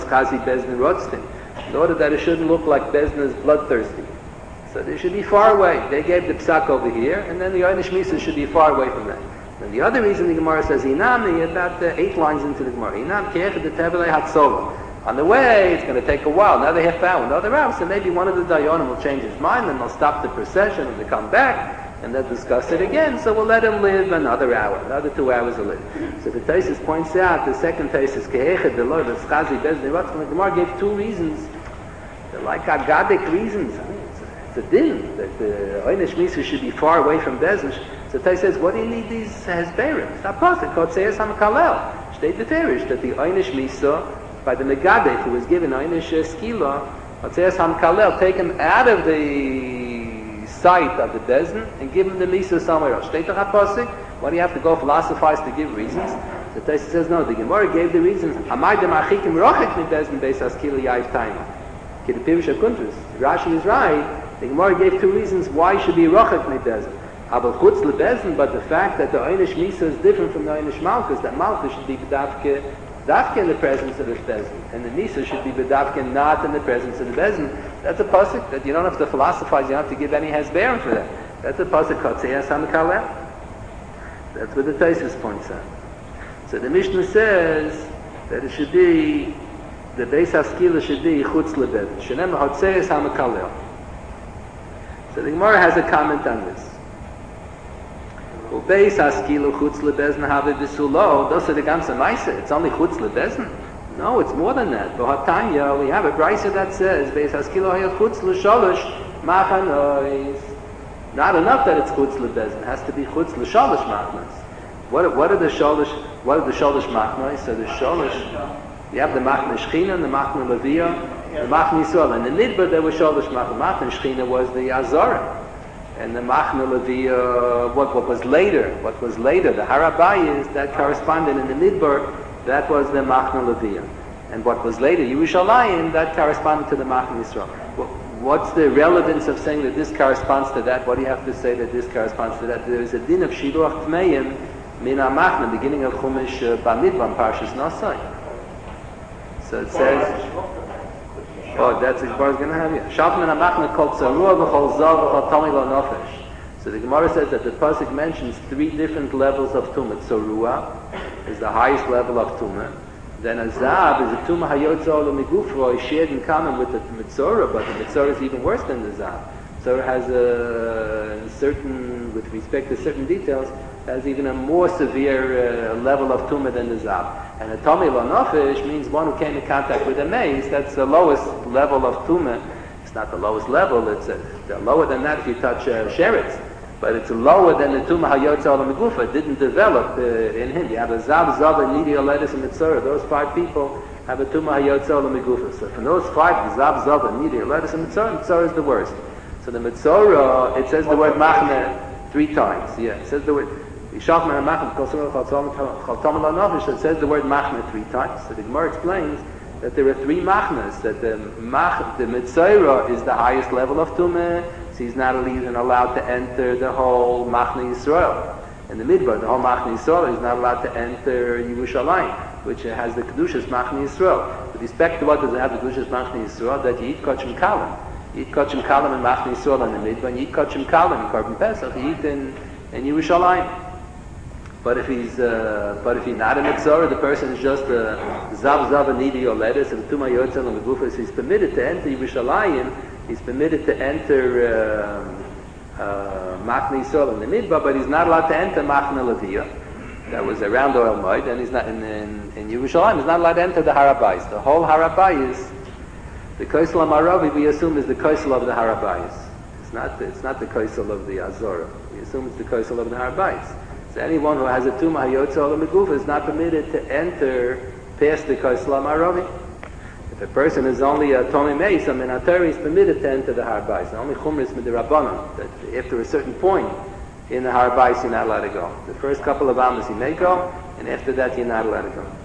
order that it shouldn't look like Bezdin is bloodthirsty. So they should be far away. They gave the psak over here, and then the Oynish Misa should be far away from that. And the other reason the Gemara says, Hinami, about 8 lines into the Gemara, Hinam ke'echad de tevele hatzola. On the way, it's going to take a while. Now they have found another house, so maybe one of the Dayanim will change his mind, and they'll stop the procession, and they come back, and they'll discuss it again, so we'll let him live another hour, another 2 hours to live. So the Taisus points out, the second Taisus, ke'echad de lo, the Schazi Bezdin, the Gemara gave 2 reasons. They're like Agadic reasons. It's a din, that the Oynish Misa should be far away from Bezdin. So Taisus says, what do you need these Hezberim? It's not possible. Kotzeas HaMakalel. State the Farish, that the Oynish Misa, by the Megadef, who was given Oynish Skila, Kotzeas HaMakalel, take him out of the sight of the Bezdin and give him the Misa somewhere else. State the Haposik, why do you have to go philosophize to give reasons? The Taisus says, no, the Gemara gave the reasons. Amai dem achikim rochek mi Bezdin beis haskila yaif taima. Ki the Pirush HaKuntrus. Rashi is right. The Gemara gave 2 reasons why it should be rochek mi Bezdin. Aber chutz lebezdin, but the fact that the Oynish Misa is different from the Oynish Malkus, that Malkus should be bedavke in the presence of the Bezdin, and the Misa should be bedavke not in the presence of the Bezdin. That's a pasuk that you don't have to philosophize, you don't have to give any hezberim for that. That's a pasuk kotzeas hamakalel. That's what the Taisus points out. So the Mishnah says that it should be, the Beis Haskila should be chutz lebezdin. Shenem hotzeas hamakalel. So the Gemara has a comment on this. Beis Haskila chutz lebezdin have b'sulo. Those are the ganze meise. It's only chutz lebezdin. No, it's more than that. B'hatanya, we have a brisa that says Beis Haskila haya chutz l'sholosh machanois. Not enough that it's chutz lebezdin. It has to be chutz l'sholosh machanois. What are the sholosh? What are the sholosh machanois? So the sholosh, you have the machna shchina, the machna leviyah, the machna yisrael. And the nidbar there was sholosh machna. Machna shchina was the azara. And the Machna Leviyah, what was later, the Harabayis, that corresponded in the Midbar, that was the Machna Leviyah. And what was later, Yerushalayim, that corresponded to the Machna Yisrael. What's the relevance of saying that this corresponds to that? What do you have to say that this corresponds to that? There is a din of Shiluach Tmeim, Min HaMachna, beginning of Chumash Bamidbar, Parshas Nosai. So it says, oh, that's what Gemara is going to have here. Shalfman HaMachna called Tzarua v'chol Zav v'chol Tomi lo Nofesh. So the Gemara says that the pasuk mentions 3 different levels of Tumah. Tzarua is the highest level of Tumah. Then a Zav is a Tumah hayotza olo migufro, is shared in common with the Mitzorah, but the Mitzorah is even worse than the Zav. Mitzorah has a certain, with respect to certain details, has even a more severe level of Tumah than the Zav. And a Tomi lo Nofesh means one who came in contact with a mace. That's the lowest level of Tumah. It's not the lowest level. It's lower than that if you touch sheretz. but it's lower than the Tumah Hayotza Olam Megufa. It didn't develop in him. You have a Zav, Zav, Nidi, Oledis, and Mitzorah. Those 5 people have a Tumah Hayotza Olam Megufa. So from those 5, the Zav, Zav, Nidi, Oledis, and Mitzorah is the worst. So the Mitzorah, it says the word Machne 3 times. Yeah, it says the word. It says the word Machne 3 times. So the Gemara explains that there are 3 Machnes, that the Mitzorah is the highest level of Tumah, so he's not even allowed to enter the whole Machne Yisrael. In the Midbar, the whole Machne Yisrael, he's not allowed to enter Yerushalayim, which has the Kedushas Machne Yisrael. With respect to what does it have the Kedushas Machne Yisrael, that you eat Kachim Kalim. You eat Kachim Kalim in Machne Yisrael in the Midbar, and you eat Kachim Kalim in Korban Pesach, you eat in Yerushalayim. But if he's not a Mitzorah, the person is just a Zav Zav Nidi Oledis and Tumah Yotzei Olam Megufa, so he's permitted to enter Yerushalayim, he's permitted to enter Machne Yisrael in the Midbar, but he's not allowed to enter Machne Leviyah. That was around Oel Moed, and he's not in Yerushalayim. He's not allowed to enter the Harabayis. The whole Harabayis, the Kaisel Amaravi, we assume is the Kaisel of the Harabayis. It's not the Kaisel of the Azorah. We assume it's the Kaisel of the Harabayis. So anyone who has a Tumah Hayotza Olam Megufa is not permitted to enter past the Kaisel Amaravi. If a person is only a Tomei Meis, a Minatori, is permitted to enter the Harabayis. Only Chumris Midirabanan, that after a certain point in the Harabayis you're not allowed to go. The first couple of Amos you may go, and after that you're not allowed to go.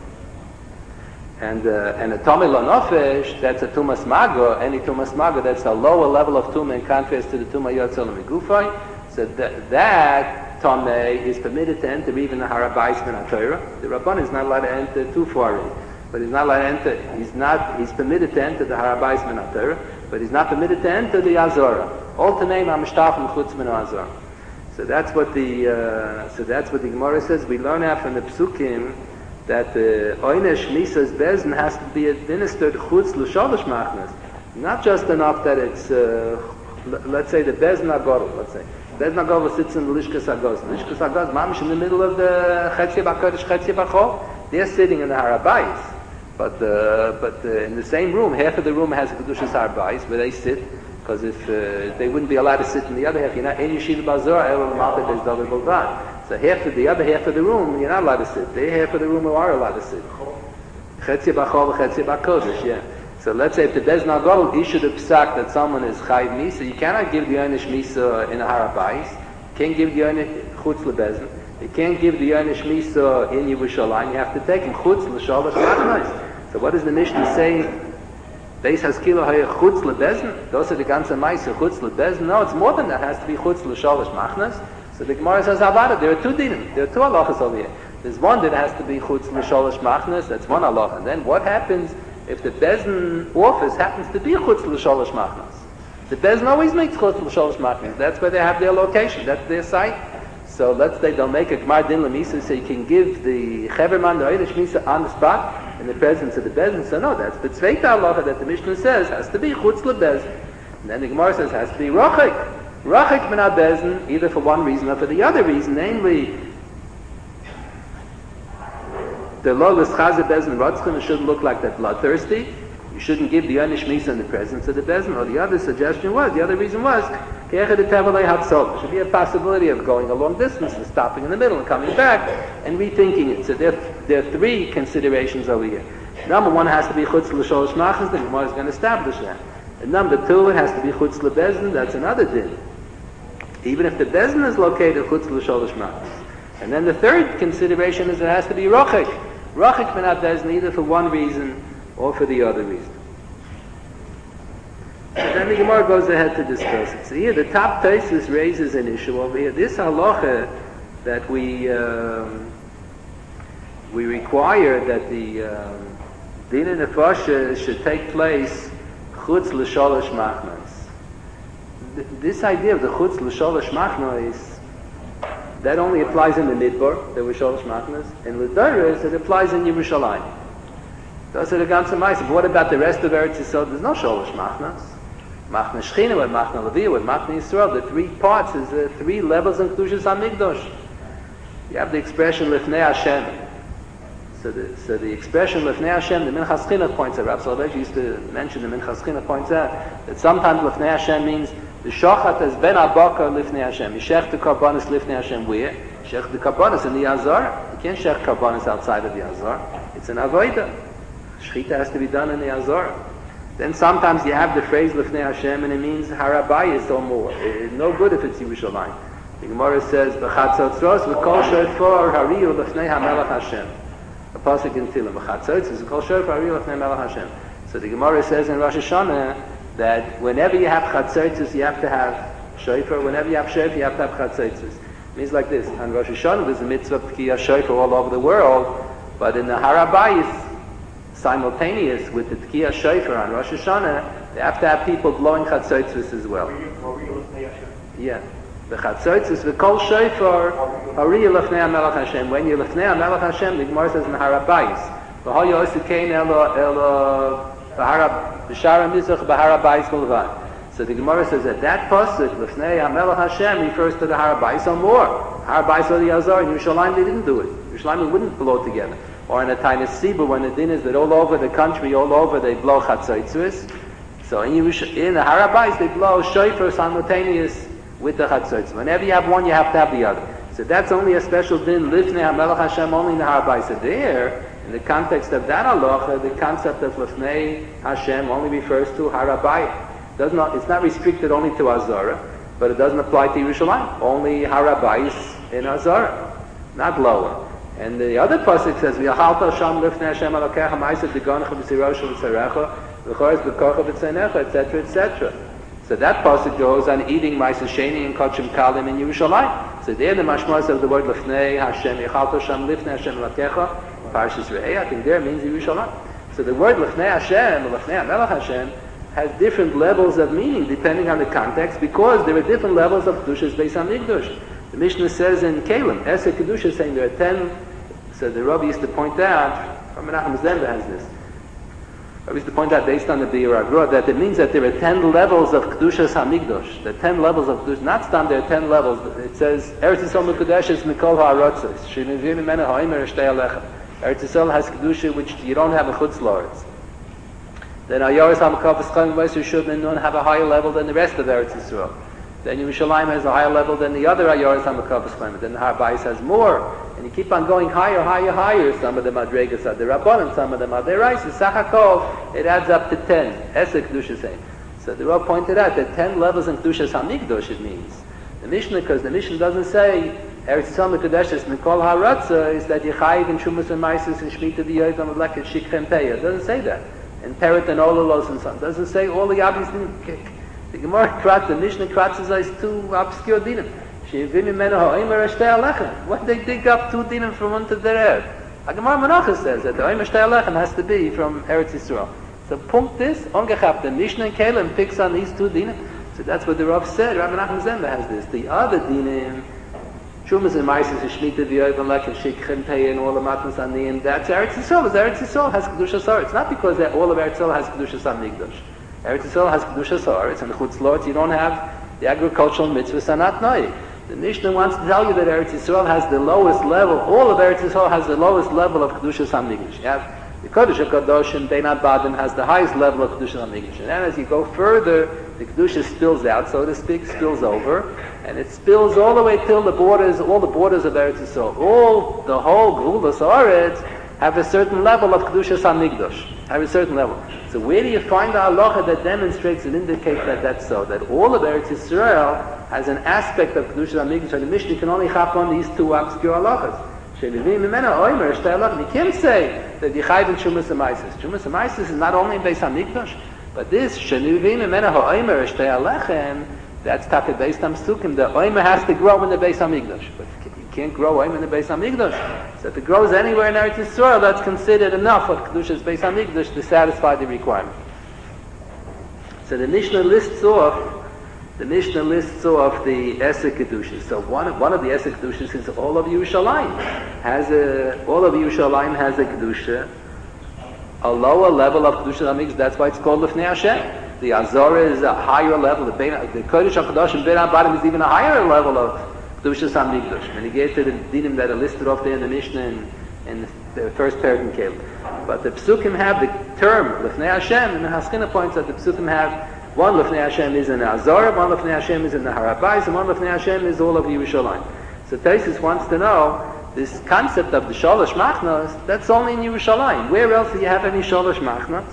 And a Tomei Lo Nofesh, that's a Tumas Mago. Any Tumas Mago, that's a lower level of Tumah in contrast to the Tumah Hayotza Olam Megufa. So that Tomei is permitted to enter even the Harabayis Minatora. The Rabban is not allowed to enter too far in. But he's not allowed to enter, he's permitted to enter the Harabayis Minatora, but he's not permitted to enter the Azorah. All to name Amishtafen Chutz Min Azorah. So that's what the Gemara says. We learn out from the Psukim that the Oynesh Misas Bezin has to be administered Chutz L'Sholosh Machnas. Not just enough that it's, let's say the Bezin Agorah, let's say. Bezin Agorah sits in the Lishkas Agos. Lishkas Agos, mamish in the middle of the Chetzia B'Kodesh, Chetzia B'Chol. They're sitting in the Harabayis. But in the same room, half of the room has a Kedushas Harabayis where they sit, because if they wouldn't be allowed to sit in the other half, you're not in Yeshiva Bazor, El Malta, there's David Boldan. So the other half of the room, you're not allowed to sit. The half of the room who are allowed to sit. Chetzia B'Chol, Chetzia B'Kodesh, yeah. So let's say if the Bez Nagol issued a psak that someone is Chayiv Misa, you cannot give the Yonesh Misa in the Harabayis. You can't give the Yonesh Chutz LeBezin. You can't give the Yonesh Misa in Yerushalayim. You have to take him Chutz L'Sholosh Machnas. So what does the Mishnah say? Beis Haskila Haya Chutz LeBezin? Those are the ganze Maisa Chutz LeBezin? No, it's more than that. It has to be Chutz L'Sholosh Machnas. So the Gemara says, Havada, there are 2 dinim. There are 2 halachas over here. There's one that has to be Chutz L'Sholosh Machnas. That's one halacha. And then what happens if the Bezin office happens to be Chutz L'Sholosh Machnas? The Bezin always makes Chutz L'Sholosh Machnas. That's where they have their location. That's their site. So let's say they'll make a Gmar Din L'Misa, so you can give the Cheverman, the Oynesh Misa on the spot in the presence of the Bezin. So no, that's the Tzveita halacha that the Mishnah says has to be Chutz LeBezin. And then the Gemara says has to be Rochik. Rochik min ha-Bezin, either for one reason or for the other reason, namely the Lo L'Schaze Bezin Rotzchim, it shouldn't look like they're bloodthirsty. You shouldn't give the Oynesh Misa in the presence of the Bezin. Or the other suggestion was, the other reason was, there should be a possibility of going a long distance and stopping in the middle and coming back and rethinking it. So there are 3 considerations over here. Number 1 has to be Chutz L'Sholosh Machnas, the Gemara is going to establish that. And number 2, it has to be Chutz LeBezin, that's another din. Even if the Bezin is located Chutz L'Sholosh Machnas. And then the 3rd consideration is it has to be Rochik. Rochik min ha-Bezin, either for one reason or for the other reason. And then the Gemara goes ahead to discuss it. So here the top Taisus raises an issue over here. This halacha that we require that the Din and Nefasha should take place Chutz L'Sholosh Machnas. This idea of the Chutz L'Sholosh Machnas, that only applies in the Midbar, there were Sholosh Machnas. In L'Doros, it applies in Yerushalayim. Those are the ganze Ma'aser. But what about the rest of Eretz Yisrael? There's no Sholosh Machnas. Machna Shechina, with Machna Levi, with Machna Yisrael, the 3 parts is the 3 levels in Kedushas HaMikdash. You have the expression Lifnei Hashem. So the expression Lifnei Hashem, the Minchas Chinuch points out, Rav Soloveitch used to mention the Minchas Chinuch points out, that sometimes Lifnei Hashem means The shochat is ben abakar lifnei Hashem. You shech the karbanis lifnei Hashem where? Shech the karbanis in the Azara. You can't shech karbanis outside of the Azara. It's an avodah. Shechita has to be done in the Azara. Then sometimes you have the phrase lifnei Hashem and it means harabayis or more. It's no good if it's Yerushalayim. The Gemara says, "B'chatzotzros v'kol shofar hariyu lifnei hamelach Hashem." A pasuk in Tehillim, "B'chatzotzros v'kol shofar hariyu lifnei hamelach Hashem." So the Gemara says in Rosh Hashanah that whenever you have chatzotzros, you have to have shofar. Whenever you have shofar, you have to have chatzotzros. It means like this: on Rosh Hashanah, there's a mitzvah of tkiyah shofar all over the world, but in the harabayis, simultaneous with the tkiyah shofar on Rosh Hashanah, they have to have people blowing chatzotzros as well. Yeah. The chatzotzos, the kol shofar, hariyu lefnei hamelach Hashem. When you're lefnei hamelach Hashem, the Gemara says in harabayis, v'hoyo osikein elo b'shara mizrach b'harabayis b'levad. So the Gemara says that that pasuk lefnei hamelach Hashem refers to the harabayis or more. Harabayis or the Azar. In Yerushalayim they didn't do it. Yerushalayim wouldn't blow together. Or in a Tainus Sibur, when the din is that all over the country, all over they blow chatzotzos. So in the harabayis they blow shofar simultaneous with the chatzotzos. Whenever you have one, you have to have the other. So that's only a special din, lifnei hamelach Hashem, only in the harabayis. So there, in the context of that halacha, the concept of lifnei Hashem only refers to harabayis. It's not restricted only to Azara, but it doesn't apply to Yerushalayim. Only harabayis in Azara, not lower. And the other pasuk says, "V'yachalta sham lifnei Hashem alakecha ma'aseh degancha b'sirosha v'tzarecha v'chores b'kocha v'tzeinecha," etc., etc. So that pasuk goes on eating ma'aseh sheni and kachim kalim in Yerushalayim. So there the mashmas of the word lifnei Hashem, "V'yachalta sham lifnei Hashem alakecha," Parshas Re'eh, I think there means Yerushalayim. So the word lifnei Hashem, or lifnei hamelach Hashem, has different levels of meaning depending on the context, because there are different levels of kedushas Beis Hamikdash. The Mishnah says in Kalim, Esek Kedusha, saying there are 10. So the Rabbi used to point out, Menachem Zenda has this. Rabbi used to point out based on the Biur HaGra that it means that there are 10 levels of Kedushas HaMikdash. There are 10 levels of Kedushas. Not Stam, there are 10 levels. It says, Eretz Yisrael Mekudesh is Mikol HaArotzos. Shemivim Mimena Ha'omer Shtei Alechem. Eretz Yisrael has Kedusha which you don't have in Chutz La'aretz. Then Ayoris HaMakav V'Schayim V'Yisur Shub Nun have a higher level than the rest of Eretz Yisrael. Then Yerushalayim has a higher level than the other Ayoris HaMakav V'Schayim. Then the Harabayis has more. And you keep on going higher, higher, higher. Some of them are Dregas are the Rabbanim, some of them are the Reisis. Sachakol, it adds up to 10. Esek Kedusha saying. So the Rav pointed out that 10 levels in Kedushas HaMikdash it means. The Mishnah, because the Mishnah doesn't say Eretz Yisrael Mekudesh is Mikol HaRatzah, is that Yechayiv and Shumas and Maisis and Shemitah V'Yoytam V'Lek and Shikhem Peah. It doesn't say that. And Peret and Olalos and so on. It doesn't say all the Yabis didn't kick. The Gemara Kratz, the Mishnah Kratz is two obscure dinim. What they dig up 2 dinim from one to the other? The Gemara Menachos says that the Oimer Shtei Alechem has to be from Eretz Yisrael. So punkt this, ongechapt, the Mishnah and Kalim picks on these 2 dinim. So that's what the Rav said. Rabbi Menachem Zenda has this. The other dinim, Shumas and Maisis and Shemitah V'Yoyvam Lek and Shikhem Peah and all the Matnas Aniyim, that's Eretz Yisrael. Eretz Yisrael has Kedushas Haaretz. Not because all of Eretz Yisrael has Kedushas HaMikdash. Eretz Yisrael has Kedushas Haaretz, and the Chutz La'aretz you don't have the agricultural mitzvahs are not noy. The Mishnah wants to tell you that Eretz Yisrael has the lowest level, all of Eretz Yisrael has the lowest level of Kedushas HaMikdash. You have the Kodesh HaKadosh and Bein HaBadim has the highest level of Kedushas HaMikdash. And then as you go further, the Kedusha spills out, so to speak, spills over, and it spills all the way till the borders, all the borders of Eretz Yisrael. The whole Gevulas Haaretz have a certain level of Kedushas HaMikdash. Have a certain level. So where do you find the halacha that demonstrates and indicates that that's so? That all of Eretz Yisrael has an aspect of Kedushas HaMikdash, and the Mishnah can only chap on these 2 obscure halachas. You can't say that Yechayiv and Shumas HaMaisis. Shumas HaMaisis is not only in Beis HaMikdash, but this, that's taka based on Psukim. The Oimer has to grow in the Beis HaMikdash. But you can't grow Oimer in the Beis HaMikdash. So if it grows anywhere in Eretz Yisrael, that's considered enough of Kedushas Beis HaMikdash to satisfy the requirement. So the Mishnah lists off the Esek Kedushas. So one of the Esek Kedushas is all of Yerushalayim has a Kedusha, a lower level of Kedushas HaMikdash. That's why it's called Lifnei Hashem. The Azara is a higher level. The Kodesh HaKadosh and Bein HaBadim is even a higher level of Kedushas HaMikdash. When you get to the dinim that are listed off there in the Mishnah in the first parak in Kalim. But the Psukim have the term Lifnei Hashem, and the Haskina points out the Psukim have One Lefnei Hashem is in the Azor, one Lefnei Hashem is in the Harabais, and one Lefnei Hashem is all of Yerushalayim. So Taisus wants to know, this concept of the Shalosh Machnos, that's only in Yerushalayim. Where else do you have any Shalosh Machnos?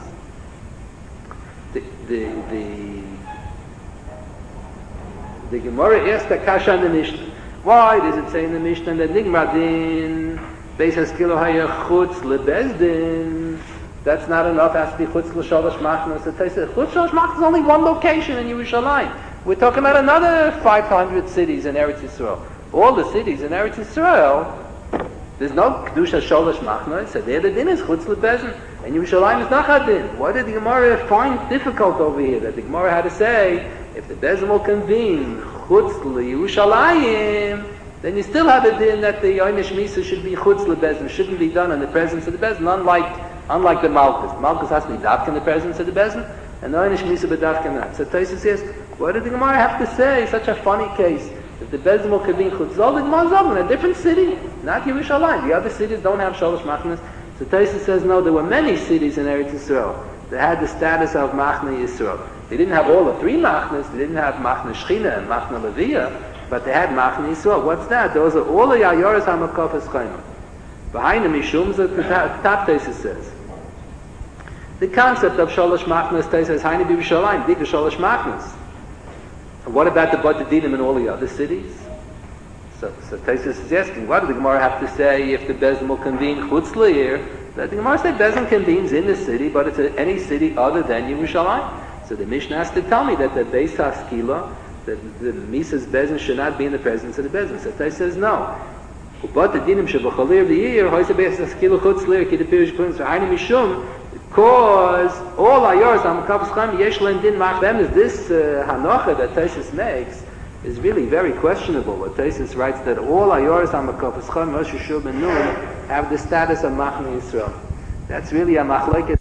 The Gemara asked the Kasha in the Mishnah. Why does it say in the Mishnah that Nigmadin, Beis Haskilo Haya Chutz Lebezdin, that's not enough, it has to be Chutz L'Shalosh Machnos. So they said, Chutz L'Shalosh Machnos is only one location in Yerushalayim. We're talking about another 500 cities in Eretz Yisrael. All the cities in Eretz Yisrael, there's no Kedusha Shalosh Machnos, so there the din is Chutz Lebezdin, and Yerushalayim is not Hadin. Why did the Gemara find difficult over here? That the Gemara had to say, if the Bezdin will convene Chutz Yerushalayim, then you still have a din that the Yoinish Misa should be Chutz Lebezdin, shouldn't be done in the presence of the Bezdin, unlike the Malkus. The Malkus has to be Dafka in the presence of the Bezdin, and the Yoinish Misa be Dafka in that. So Taisus says, what did the Gemara have to say? Such a funny case. If the Bezdin will convene Chutz Zol, the Gemara Zol in a different city, not Yerushalayim. The other cities don't have Shalosh Machnas. So Taisus says, no, there were many cities in Eretz Yisrael that had the status of Machna Yisrael. They didn't have all the three Machnas, they didn't have Machna Shechina and Machna Leviya, but they had Machna Yisrael. What's that? Those are all the Yayoras HaMakofas Chayim. Behind the Mishum, the top Taisus says. The concept of Shalosh Machnas, Taisus says, Haini B'Yerushalayim, Dika Shalosh Machnas. And what about the Batadinim in all the other cities? So Taisus is asking, what did the Gemara have to say if the Bezdin will convene Chutz L'Ir? The Gemara said Bezdin convenes in the city, but it's any city other than Yerushalayim. So the Mishnah has to tell me that the Beis Haskila, that the Mises Bezdin should not be in the presence of the Bezdin. So Taisus says no. But the dinim shebachalir v'yir hoyse Beis Haskila Chutz L'Ir ki the Pirish Prince v'hayni mishum, because all ayors HaMakofas Chaim yesh len din machem is this hanocha that Taisus makes is really very questionable. What Taisus writes that all ayors HaMakofas Chaim Rosh Yeshua ben Nun have the status of Machna Yisrael. That's really a machlekes.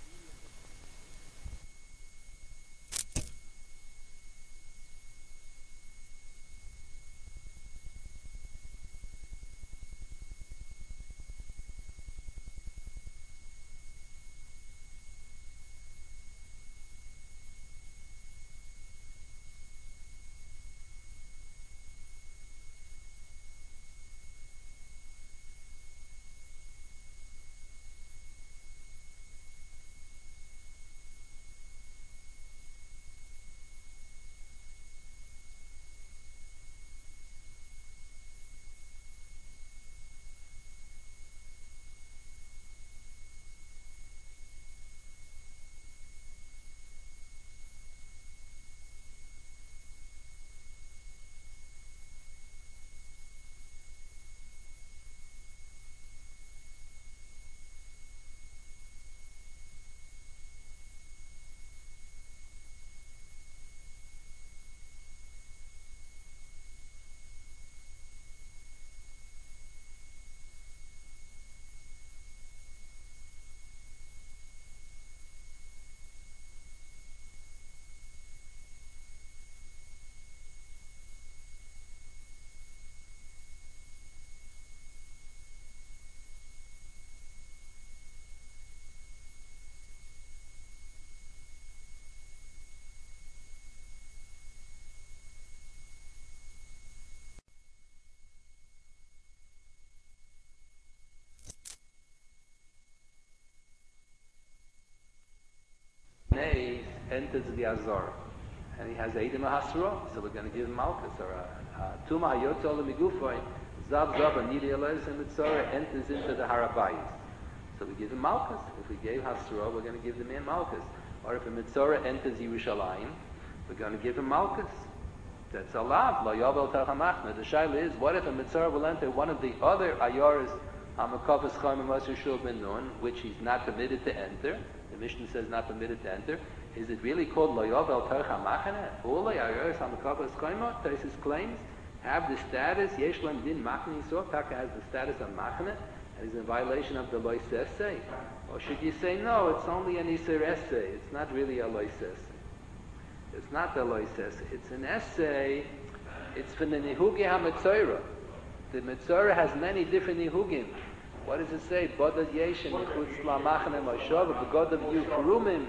Enters the Azor, and he has Eidim HaHasra, so we're going to give him Malchus, or a Tuma Hayotzo Lemigufoy, Zav Zav Anidi Elois and Mitzorah enters into the Harabayis. So we give him Malchus. If we gave Hasra, we're going to give the man Malchus. Or if a Mitzorah enters Yerushalayim, we're going to give him Malchus. That's allowed. Lo Yovel Tachamachna. The Shaila is, what if a Mitzorah will enter one of the other Ayoras, HaMakofas Chaim and Moshe Shul Ben Nun, which he's not permitted to enter? The Mishnah says not permitted to enter. Is it really called Lo Yovel Tachamachna? All the Ayoras HaMakofas Chaim, Taisus claims, have the status, Yesh Lem Din Machna Yisrael, Taka has the status of Machna, and is in violation of the Lois Essay? Or should you say, no, it's only an Iser Essay, it's not really a Lois Essay. It's not a Lois Essay, it's an essay, it's for the Nihugi HaMetzorah. The Metzorah has many different Nihugim. What does it say? Bodad Yeshem, Yichutz La Machna Moshav, Begod of Yu Kurumim,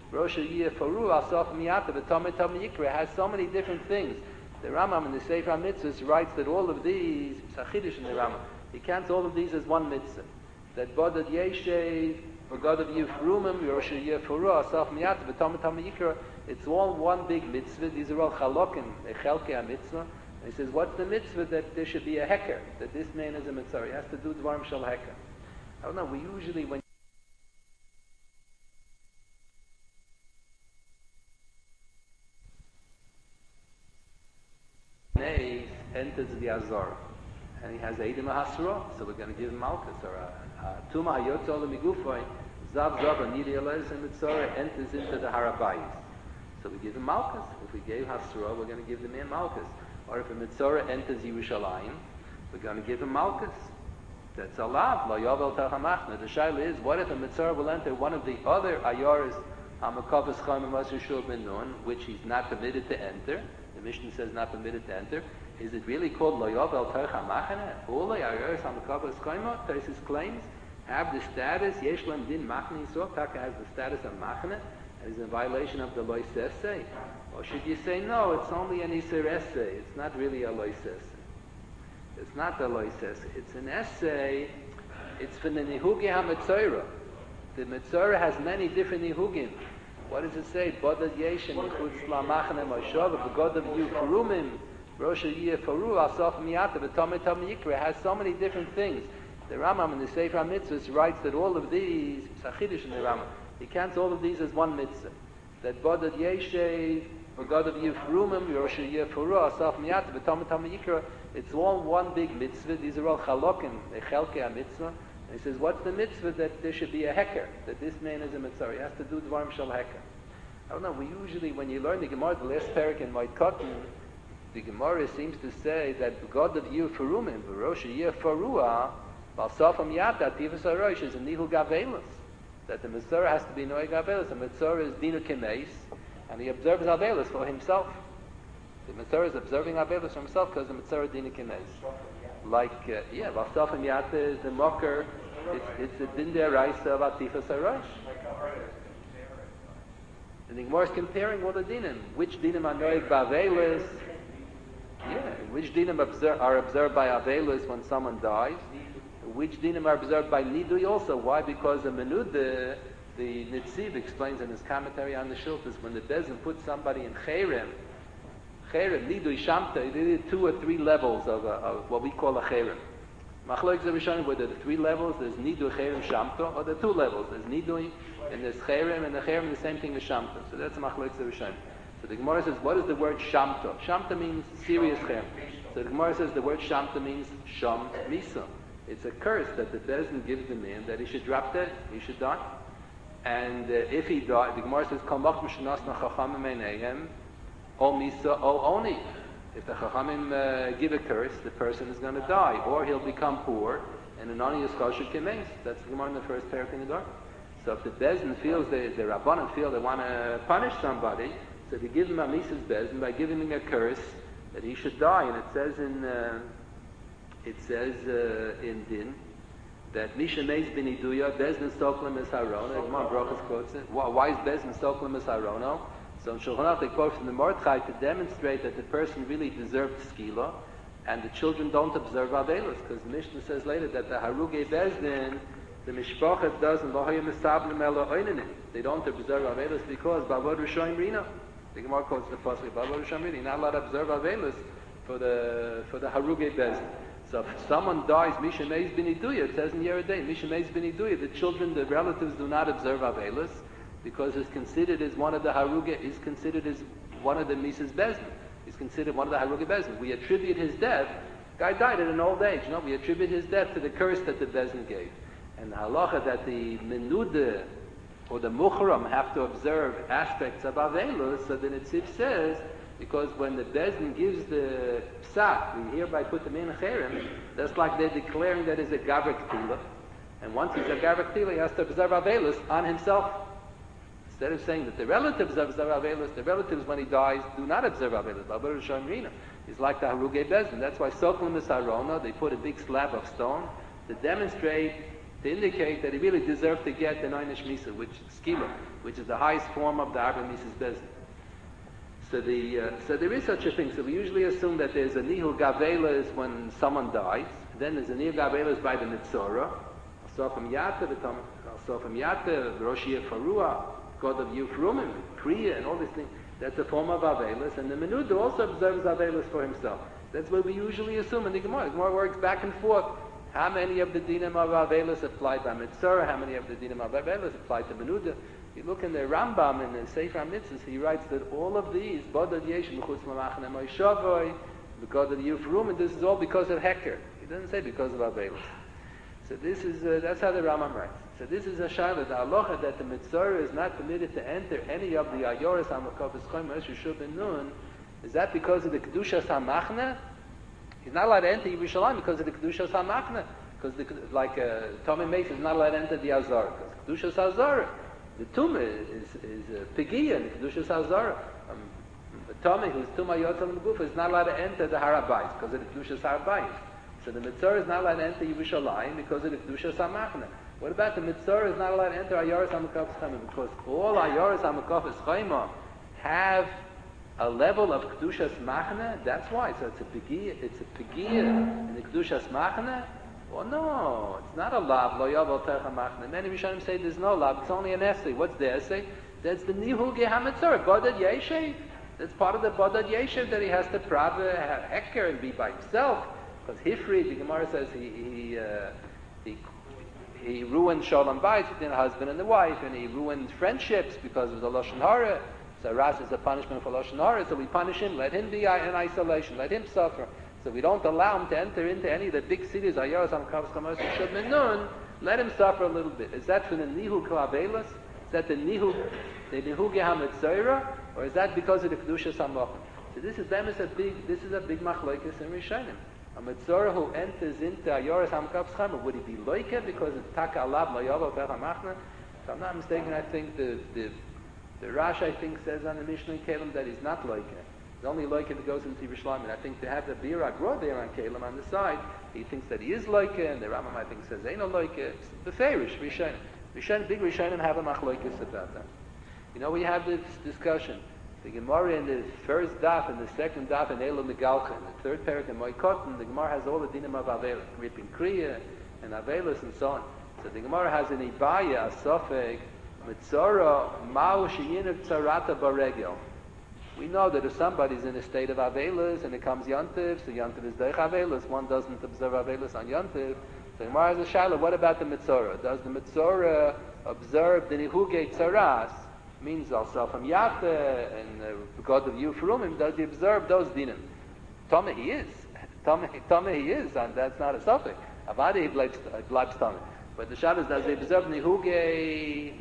Rosh Yeh Faru Asof Miyata V'Tomei Tomei Yikra has so many different things. The Rambam in the Sefer HaMitzvahs writes that all of these, it's a Chiddush in the Rambam, he counts all of these as one mitzvah. That Bodad Yeshev, God of Yifrumim, Rosh Yeh Faru Asof Miyata V'Tomei Tomei Yikra, it's all one big mitzvah. These are all chalokim, Chelkei HaMitzvah. And he says, what's the mitzvah? That there should be a heker, that this man is a mitzvah. He has to do Dvarim Shal Heker. I don't know, we usually, when enters the Azor, and he has Eidim HaSra, so we're going to give him Malchus, or a Tuma HaYotza Ola Migufoy, Zav Zav Nidi Elez and Mitzorah enters into the Harabayis. So we give him Malchus. If we gave Hasra, we're going to give the man Malchus. Or if a Mitzorah enters Yerushalayim, we're going to give him Malchus. That's Alav, Lo Yovel Tachamachna. The Shaila is, what if a Mitzorah will enter one of the other Ayoris, Hamakavas Chaim and Masur Ben Nun, which he's not permitted to enter? The Mishnah says not permitted to enter. Is it really called Lo Yovel Tachamachna? All the Ayoris Hamakavas Chaim, Taisis claims, have the status, Yeshlam Din Machna Yisrael, Taka has the status of Machna, and is in violation of the Lois Essay? Or should you say, no, it's only an Iser Essay, it's not really a Lois Essay. It's not a Lois Essay, it's an essay, it's for the Nihugi HaMetzorah. The Metzorah has many different Nihugim. What does it say? Bodad Yeshem, Yichutz Lamachne Moshav, Begod of Yufrumim, Rosh Yeh Faru, Asof Miyata, V'Tomei Tomei Yikra, has so many different things. The Rambam in the Sefer HaMitzvahs writes that all of these, it's a Chiddush in the Rambam, he counts all of these as one mitzvah. That Bodad Yeshev, or God of Yifrumim, Rosh Yeh Faru, Asof Miyata, V'Tomei Tomei Yikra, it's all one big mitzvah. These are all chalokim, Chelkei HaMitzvah. And he says, what's the mitzvah? That there should be a heker, that this man is a mitzvah. He has to do Dvarim Shal Heker. I don't know, we usually, when you learn the Gemara, the last parak in Moed Katan, the Gemara seems to say that God of Yifrumim, Rosh Yeh Farua, Balsafam Yata, Tivas HaRosh, is a Nihul Gavelis. That the Mitzvah has to be Noe Gavelis. The Mitzvah is Dinu Kemeis, and he observes Avelis for himself. The Mitzvah is observing Avelis for himself because the Mitzvah is Dinu Kemeis. Like, Balsafam Yata is the mocker, it's a Din Deraisa of Tivas HaRosh. And the Gemara is comparing all the dinim. Which dinim are Noe Gavelis? Which dinim are observed by Avelis when someone dies? Which dinim are observed by Nidui also? Why? Because the Menud, the Nitziv explains in his commentary on the Shultas, when the Bezin puts somebody in Cherem, Nidui, Shamta, there are 2 or 3 levels of what we call a Cherem. Machlokes are showing whether the 3 levels, there's Nidui, Cherem, Shamta, or the 2 levels, there's Nidui, and there's Cherem, and the Cherem is the same thing as Shamta. So that's Machlokes are showing. So the Gemara says, what is the word Shamta? Shamta means serious Cherem. So the Gemara says the word Shamta means Sham Misa. It's a curse that the Bezdin gives the man that he should drop dead, he should die. And if he died, the Gemara says, Kamach Mishnasna Chachamim Einayim, O Misa, O Oni. If the Chachamim give a curse, the person is going to die, or he'll become poor, and an Ani Yischashu Kemes. That's the Gemara in the first parak in the door. So if the Bezdin feels, the Rabbanan feel they want to punish somebody, so they give him a Misa's Bezdin by giving him a curse that he should die. And it says in Din that Misha Meis bin Iduya, Bezdin Soklim is Harono. Gemara Brachas quotes it. Why is Bezdin Soklim is Harono? So in Shulchan Aruch they quote from the Mordechai to demonstrate that the person really deserved skila, and the children don't observe Avelos, because the Mishnah says later that the Haruge Bezdin, the Mishpachas doesn't, they don't observe Avelos because Bavod Rishoim Rina. The Gemara quotes the Pasuk, Bavod Rishoim Rina, you're not allowed to observe Avelos for the Haruge Bezdin. So if someone dies, Misha Meis bin Iduya, it says in Yeridei, Misha Meis bin Iduya, the children, the relatives do not observe Avelis, because it's considered as one of the Haruga, is considered as one of the Mises Bezdin. He's considered one of the Haruga Bezdin. We attribute his death, guy died at an old age, we attribute his death to the curse that the Bezdin gave. And the halacha that the Menuda or the Mukhram have to observe aspects of Avelis, so the Nitziv says, because when the Bezdin gives the psak, we hereby put them in cherem, that's like they're declaring that is a gavrik tila. And once he's a gavrik tila, he has to observe Avelis on himself. Instead of saying that the relatives observe Avelis, the relatives when he dies do not observe Avelis. Babar Shom Rina. He's like the Haruge Bezdin. That's why Soklim is Harona, they put a big slab of stone to demonstrate to indicate that he really deserved to get the Neinish Misa, which is Skila, which is the highest form of the Arba Mises Bezdin. So there is such a thing. So we usually assume that there's a Nihul Gavelas when someone dies. Then there's a Nihul Gavelas by the Mitzora. Sofam Yata, Roshia Farua, God of Yufrumim, Kriya, and all these things. That's a form of Avelis. And the Menuda also observes Avelis for himself. That's what we usually assume in the Gemara. The Gemara works back and forth. How many of the dinim of Avelis applied by Mitzora? How many of the dinim of Avelis applied to Menuda? You look in the Rambam, in the Sefer HaMitzvahs, he writes that all of these, Bodad Yesh, Mechutz Lamachne Moishavoi, because of the Yufrum, and this is all because of Heker. He doesn't say because of Avelis. So this is, that's how the Rambam writes. So this is a shayla, the halacha that the Mitzora is not permitted to enter any of the Ayoris HaMakofes Choim Eshu Shub and Nun. Is that because of the Kedushas HaMachne? He's not allowed to enter Yerushalayim because of the Kedushas HaMachne. Because Tommy Mason is not allowed to enter the Azara. Because Kedushas Azara, the Tumah is Pegiya in the Kedushas Azara. Tommy, who's Tumah Yotzal Megufa, is not allowed to enter the Harabayis because of the Kedushas Harabayis. So the Mitzora is not allowed to enter Yerushalayim because of the Kedushas HaMachne. What about the Mitzora is not allowed to enter Ayoris HaMakofes Choim? Because all Ayoris HaMakofes Choim have a level of Kedushas Machne, that's why. So it's a Pegiya in the Kedushas Machne. Oh no, it's not a lab, Lo Yavel Tercha Machne. Many Rishonim say there's no lab, it's only an essay. What's the essay? That's the Nihuge HaMitzora, Bodad Yeshev. That's part of the Bodad Yeshev that he has to prave, have Heker and be by himself. Because Hifri, the Gemara says he ruined Shalom Bayit between the husband and the wife, and he ruined friendships because of the Lashon Hara. So Ras is a punishment for Lashon Hara, so we punish him, let him be in isolation, let him suffer. So we don't allow him to enter into any of the big cities, Ayoros, HaMakofes Choim, Shub Menun, let him suffer a little bit. Is that for the Nihu Klavelas? Is that the Nihu HaMitzora? Or is that because of the Kedushas HaMachne? So this is a big machlokes in Rishonim. A Mitzora who enters into Ayoros HaMakofes Choim, would he be loike because it's Taka Alav Lo Yavel Tercha Machne? If I'm not mistaken, I think the Rash, I think, says on the Mishnah in Kalim that he's not loike. It's only loike that goes into Yerushalayim. And I think to have the Bira Gro there on Kalim on the side, he thinks that he is loike, and the Rambam, I think, says ain't no loike. It's the Ferish, Rishonim. Big Rishonim have a machlokes about that. You know, we have this discussion. The Gemara in the first daf and the second daf in Elo Megalcha, in the third parak in Moikotin, the Gemara has all the dinim of Avelis, Ripin Kriya, and Avelis, and so on. So the Gemara has an Ibaya, a Sofek, Mitzora, Mao Sheyinuk Tzarata Baregel. We know that if somebody's in a state of Avelis and it comes Yontiv, so Yontiv is Deich Avelis, one doesn't observe Avelis on Yontiv. So the Gemara has a Shaila, what about the Mitzora? Does the Mitzora observe the Nihuge Tzaras? Means also from Yata and God of Yufrumim, does he observe those dinim? Tomei he is. Tomei he is, and that's not a suffix. Avadi he blibes Tomei. But the Shabbos, does he observe Nihuge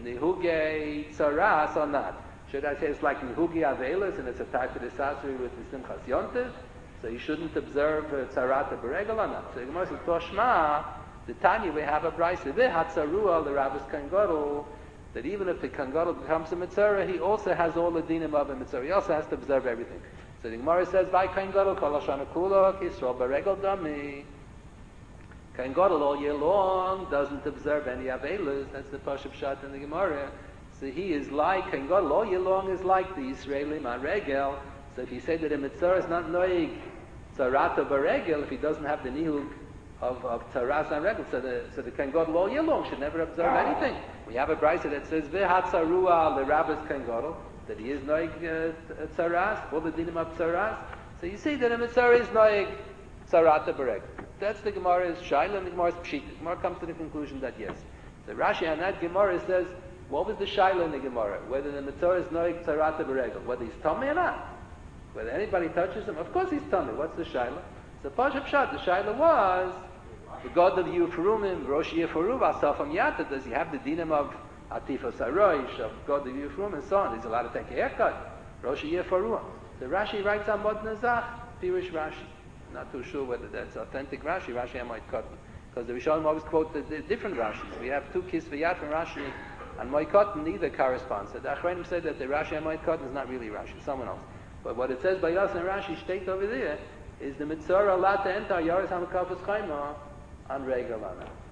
Tzaras or not? Should I say it's like Nihuge Avelis and it's a type of the Sasri with the Simchas Yontiv? So he shouldn't observe Tzarata Beregel or not. So the Gemara says, Toshma, the Tanya we have a Brisa, V'Hatzarua, the Rabbis Kangodol, that even if the Kangadol becomes a Mitzora, he also has all the dinim of a Mitzora. He also has to observe everything. So the Gemara says, by Kangadol, Kol Hashana Kulok, Yisrael Beregel Dami. Kangadol all year long doesn't observe any Avelis. That's the Pashup Shat in the Gemara. So he is like, Kangadol all year long is like the Israeli Man Regel. So if you say that a Mitzora is not Noig Tzarata Beregel, if he doesn't have the Nihug of Tzaras and Regel, so the Kangadol all year long should never observe anything. We have a brisa that says V'Hatzarua the Rabbis Kangadol, that he is Noig Tzaras, all the dinim of Tzaras. So you see that a Mitzora is Noig Tzarata Beregel. That's the Gemara's Shaila and the Gemara's Pshit. The Gemara comes to the conclusion that yes. So Rashi on that Gemara says, what was the Shaila in the Gemara? Whether the Mitzora is Noig Tzarata Beregel, whether he's Tomei or not. Whether anybody touches him, of course he's Tomei. What's the Shaila? So Pashup Shat, the Shaila was, the God of Yufrumim, Rosh Yefuruv, Asafam Yata, does he have the dinim of Atifas Haroish, of God of Yufrumim, and so on? He's allowed to take a haircut. Rosh Yefuruv. The Rashi writes on Bod Nazach, Pirish Rashi. Not too sure whether that's authentic Rashi. Rashi I might cut. Because the Rishonim always quote the different Rashis. We have two Kisvayat from Rashi, and Moikotin neither corresponds. So the Achronim said that the Rashi and Moikotin is not really Rashi, someone else. But what it says by Yos and Rashi, state over there, is the Mitzora allowed to enter Ayoros HaMakofes Choim on Regel Lana.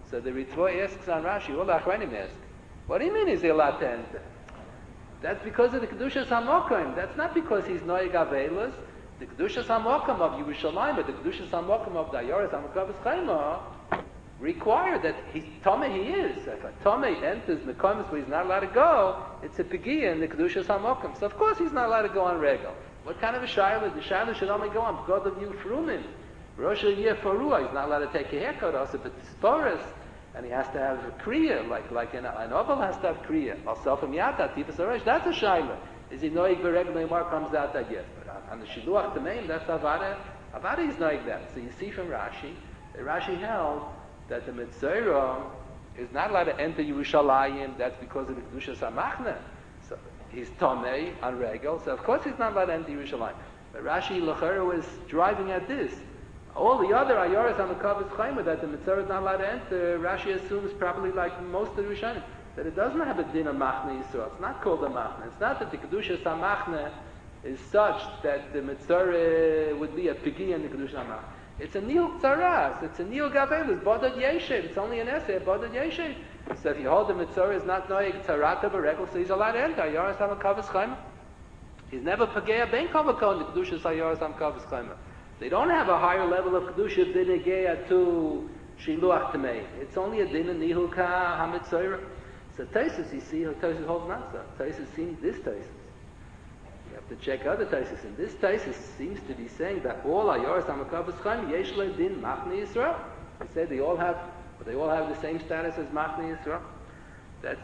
So the Ritva asks on Rashi, all the Achronim ask, what do you mean is he allowed to enter? That's because of the Kedushas HaMokim. That's not because he's Noeg Avelos. The Kedushas HaMokim of Yerushalayim, but the Kedushas HaMokim of the Ayoros HaMakavis Chaima require that he's Tomei he is. If a Tomei enters Mekomis where he's not allowed to go, it's a Pegiya in the Kedushas HaMokim. So of course he's not allowed to go on Regel. What kind of a Shaila? The Shaila should only go on God of you Frumin. Rosh Hashanah Farua, he's not allowed to take a haircut also, but the Sporis, and he has to have a Kriya, like an Oval has to have Kriya. Also from Yata, Tifas Aresh, that's a Shaila. Is he Noeg Beregel Neymar comes out that yes. But on the Shiluach Tameim, that's Avada. Avada is Noeg that. So you see from Rashi, that Rashi held that the Mitzorah is not allowed to enter Yerushalayim, that's because of the Kedushas HaMachne. So he's Tomei on Regel, so of course he's not allowed to enter Yerushalayim. But Rashi L'chera was driving at this. All the other Ayoros on the Kavis Chayma that the Mitzorah is not allowed to enter, Rashi assumes probably like most of the Rishonim, that it doesn't have a din of Machne Yisrael. It's not called a Machne. It's not that the Kedushas HaMachne is such that the Mitzorah would be a Pigi in the Kedushas HaMachne. It's a Nil Tzaras. It's a Nil Gavel. It's Bodad Yeshev. It's only an essay, Bodad Yeshev. So if you hold the Mitzorah is not Noeg Tzarata Beregel, so he's allowed to enter Ayoros on the Kavis Chayma. He's never Pagea Ben Kavakon in the Kedushas Ayoros on Kavis Chayma. They don't have a higher level of Kedusha than a Geya to Shiluach Tamei. It's only a din of Nihul Ka HaMitzorah. So Taisus, you see, Taisus holds not so. Taisus seems this Taisus. You have to check other Taisus. And this Taisus seems to be saying that all Ayoros HaMakavos Chaim, Yesh Le Din Machne Yisrael. They say they all have the same status as Machne Yisrael. That's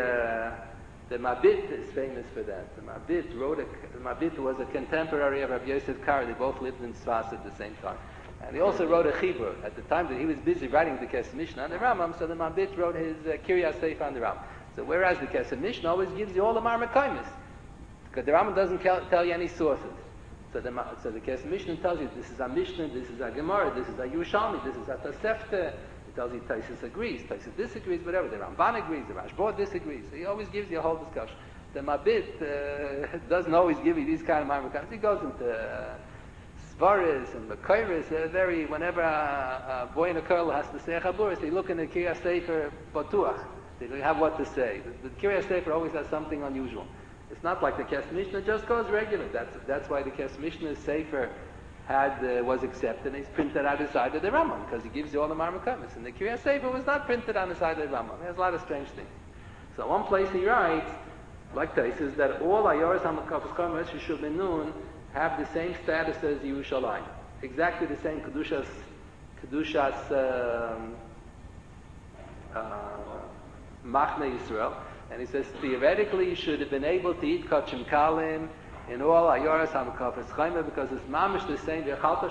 the Mabit is famous for that. The Mabit was a contemporary of Rabbi Yosef Karo. They both lived in Sfas at the same time. And he also wrote a Chibur. At the time that he was busy writing the Kesef Mishnah on the Rambam, so the Mabit wrote his Kiryas Sefer on the Rambam. So whereas the Kesef Mishnah always gives you all the Marmakaimis, because the Rambam doesn't tell you any sources. So the Kesef Mishnah tells you this is a Mishnah, this is a Gemara, this is a Yerushalmi, this is a Tosefta. It tells you Taisus agrees, Taisus disagrees, whatever. The Ramban agrees, the Rashba disagrees. So he always gives you a whole discussion. The Mabit doesn't always give you these kind of Marmakaimis. He goes into Svaris and Makairis, whenever a boy and a girl has to say a Chaburis, they look in the Kiryas Sefer Batuach. They have what to say. The Kiryas Sefer always has something unusual. It's not like the Kesef Mishnah just goes regular. That's why the Kesef Mishnah Sefer was accepted and he's printed out the side of the Rambam, because he gives you all the Marmakaimis. And the Kiryas Sefer was not printed on the side of the Rambam. There's a lot of strange things. So one place he writes, like Taisus, that all Ayoros HaMakavos Chaim Yeshua Ben Nun have the same status as Yerushalayim. Exactly the same Kedushas Machne Yisrael. And he says, theoretically, you should have been able to eat Kachim Kalim in all Ayoros HaMakavos Chaim, because it's mamish the same.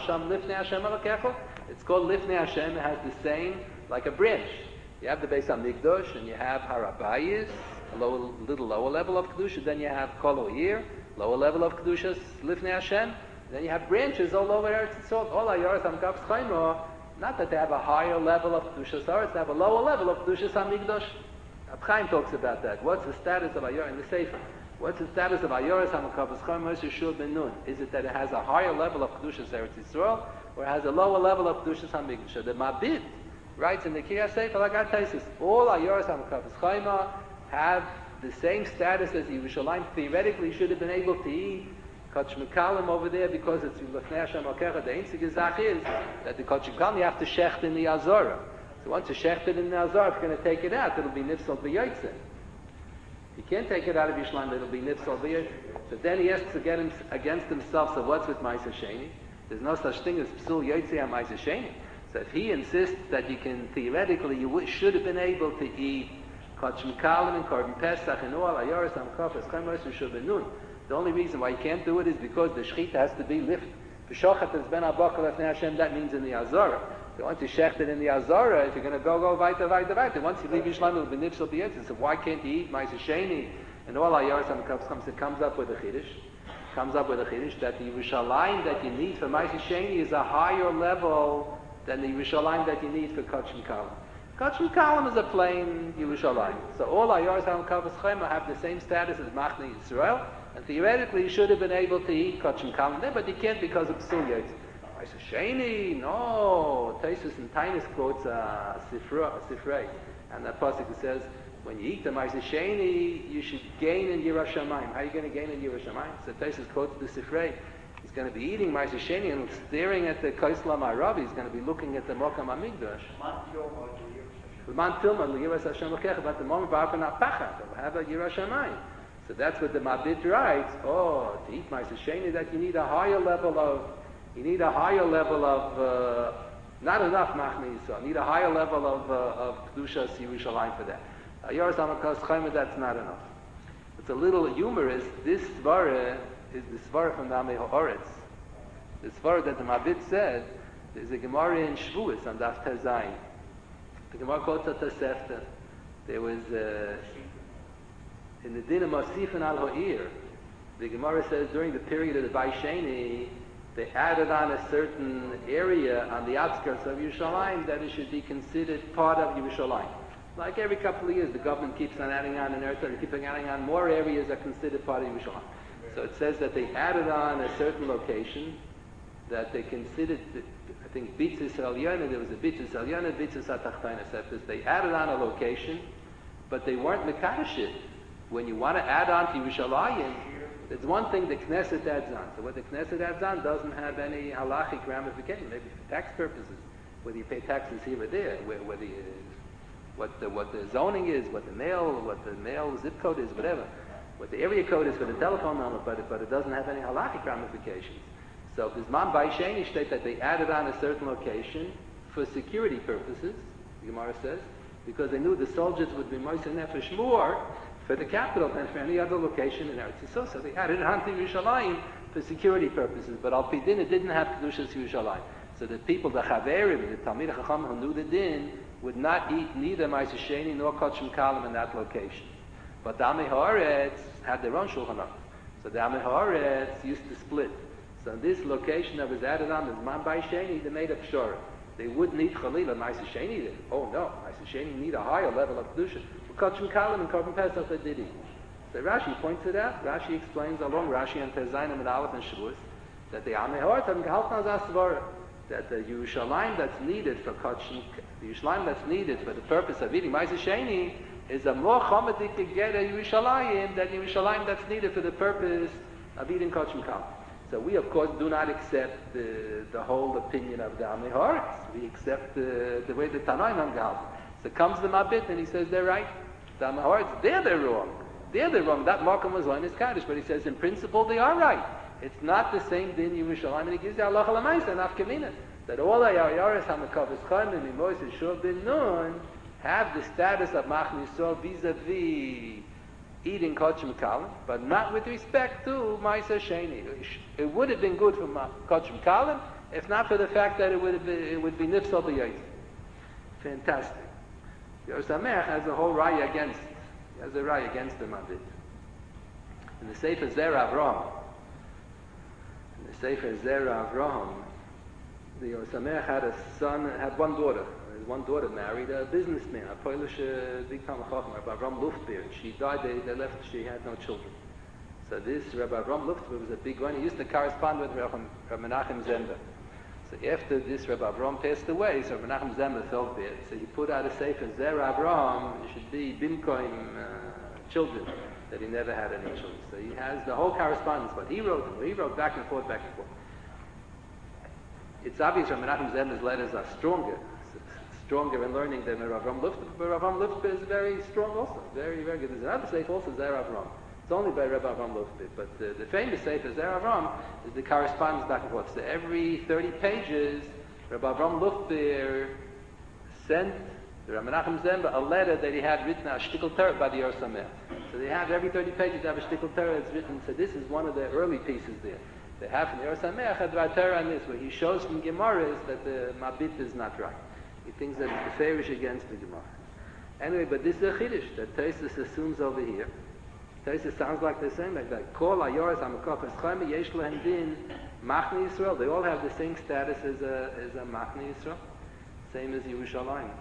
It's called Lifnei Hashem. It has the same, like a branch. You have the Beis HaMikdash, and you have Harabayis, a little lower level of Kedusha. Then you have Kol Oyer, lower level of Kedushas, Lifnei Hashem. Then you have branches all over Eretz Yisrael. All Ayoros HaMakavos Chaim, not that they have a higher level of Kedushas Eretz, they have a lower level of Kedushas HaMikdash. Chaim talks about that. What's the status of Ayor in the Sefer? What's the status of Ayoros HaMakavos Chaim Yeshua Ben Nun? Is it that it has a higher level of Kedushas Eretz Yisrael, or it has a lower level of Kedushas HaMikdash? The Mabit writes in the Kiryas Sefer, like I says, all Ayoros HaMakavos Chaim have the same status as Yerushalayim. Theoretically, should have been able to eat Kachim Kalim over there, because it's Lefnei Hashem Akecha. The einzige Zach is that the Kachim Kalim you have to shecht in the Azorah. So once you shecht it in the Azorah, if you're going to take it out, it'll be Nifsal B'Yotzeh. If you can't take it out of Yerushalayim, it'll be Nifsal B'Yotzeh. So then he has to get against himself, so what's with Ma'aseh Sheni? There's no such thing as Psul Yotzeh on Ma'aseh Sheni. So if he insists that you can, theoretically, you should have been able to eat Kachim Kalim and Korban Pesach and all Ayoros HaMakavos Chaim Yeshua Ben Nun. The only reason why you can't do it is because the Shechita has to be lift. V'shochat is ben abakal lefnei Hashem, that means in the Azorah. So once you shecht it in the Azorah, if you're going to go weiter. Once you leave Yerushalayim, it'll be nifsal b'yotzeh. So why can't you eat Ma'aseh Sheni and all Ayoros HaMakavos Chaim? It comes up with a chiddush. That the Yerushalayim that you need for Ma'aseh Sheni is a higher level than the Yerushalayim that you need for Kachim Kalim. Kachim Kalim is a plain Yerushalayim. So all Ayoros HaMakavos Chaim have the same status as Machne Yisrael, and theoretically you should have been able to eat Kachim Kalim there, but you can't because of Psul Yotzeh. Ma'aseh Sheni, no. Taisus and Tainus quotes Sifrei. And that pasuk says, when you eat the Ma'aseh Sheni, you should gain in Yiras Shamayim. How are you going to gain in Yiras Shamayim? So Taisus quotes the Sifrei. He's going to be eating Ma'aseh Sheni and staring at the Kaisla Ma'arav. He's going to be looking at the Mokam HaMikdash. L'man Tilma Yiras Hashem L'kecha, but the moment Ba'arpan HaPachad, they'll have a Yiras Shamayim. So that's what the Mabit writes. Oh, to eat Ma'aseh Sheni, that you need a higher level of, not enough Machne Yisrael, need a higher level of Kedushas Yerushalayim for that. Yoras HaMakas Chayma, that's not enough. It's a little humorous. This Svara is the Svara from the Amei Ha'aretz. The Svara that the Mabit said, there's a Gemara in Shavuos on Daf Tezayin. The Gemara quotes a Tosefta. There was in the Din of Mosifin al Ha'ir, the Gemara says during the period of the Baisheni, they added on a certain area on the outskirts of Yerushalayim that it should be considered part of Yerushalayim. Like every couple of years, the government keeps on adding on an area, keeping adding on more areas that are considered part of Yerushalayim. So it says that they added on a certain location that they considered, I think, Bitzis Elyona, there was a Bitzis Elyona, Bitzis HaTachtonos. They added on a location, but they weren't Mekadosh it. When you want to add on to Yerushalayim, there's one thing the Knesset adds on. So what the Knesset adds on doesn't have any halachic ramification, maybe for tax purposes, whether you pay taxes here or there, whether you, what the zoning is, what the mail zip code is, whatever. What the area code is for the telephone number, but it doesn't have any halachic ramifications. So Bizman Baisheni state that they added on a certain location for security purposes, the Gemara says, because they knew the soldiers would be Moisei Nefesh more for the capital than for any other location in Eretz Yisrael. So they added it on to Yerushalayim for security purposes, but Al Pi Din it didn't have Kedushas Yerushalayim. So the people, the Chaverim, the Talmidei Chacham who knew the Din, would not eat neither Ma'aseh Sheni nor Kodshem Kalim in that location. But the Amei Haaretz had their own Shulchan Aruch. So the Amei Haaretz used to split. So in this location that was added on, the Man Bai Sheni, they made a pshara. They wouldn't eat Chalila Ma'aseh Sheni then. Oh no, Ma'aseh Sheni need a higher level of Kedusha. But Kodshem Kalim and Korban Pesach they did eat. So Rashi points it out. Rashi explains along Rashi and Tezayin and Aleph and Shavuos that the Amei Haaretz have gehalten as Asvara. That the Yerushalayim that's needed for Kodshem, the Yerushalayim that's needed for the purpose of eating Ma'aseh Sheni is a more chomedik to get a Yerushalayim than Yerushalayim that's needed for the purpose of eating Kodshem Kalim. So we, of course, do not accept the whole opinion of the Amei Haaretz. We accept the way the Tanoim have gehalten. So comes the Mabit and he says they're right. The Amei Haaretz, they're wrong. They're wrong. That Malcolm was on his Kaddish, but he says in principle they are right. It's not the same din Yerushalayim, and he gives the halacha l'maisa and afkamina that all the Yayaris Hamakavos Chaimim and Moshe Shur ben Nun have the status of Machne Yisrael vis-a-vis eating Kodshem Kalim, but not with respect to Ma'aseh Sheni. It would have been good for Kodshem Kalim, if not for the fact that it would be nifsal b'yayis. Fantastic. Yoras HaMelech has a whole raya against. He has a raya against the Mabit. In the Sefer Zera Avraham. In the Sefer Zera Avraham, the Yoras HaMelech had one daughter. His one daughter married a businessman, a Polish big Talmid Chacham, Rabbi Avram Luftbeer. She died, they left, she had no children. So this Rabbi Avram Luftbeer was a big one. He used to correspond with Rabbi Menachem Zember. So after this Rabbi Avram passed away, so Rabbi Menachem Zember felt bad. So he put out a sefer, Zera Avram, it should be Bimkoim children, that he never had any children. So he has the whole correspondence, but he wrote back and forth. It's obvious Rabbi Menachem Zember's letters are stronger in learning than Rav Avram Luftbeer, but Rav Avram Luftbeer is very strong also, very, very good. There's another sefer also, Zera Avram. It's only by Rav Avram Luftbeer, but the famous sefer, Zera Avram, is the correspondence back and forth. So every 30 pages, Rav Avram Luftbeer sent Rav Menachem Zember a letter that he had written, a shtickle Torah by the Yoras HaMelech. So they have every 30 pages, they have a shtickle Torah that's written, so this is one of the early pieces there. They have from the Yoras HaMelech a Dvar Torah on this, where he shows from Gemaras that the Mabit is not right. He thinks that it's fairish against the Gemara. Anyway, but this is a chiddush that Tosfos assumes over here. Tosfos sounds like they're saying like that. Kol hayoros hamakafos chaimim yesh lehem din Machne Yisrael. They all have the same status as a Machne Yisrael, same as Yerushalayim.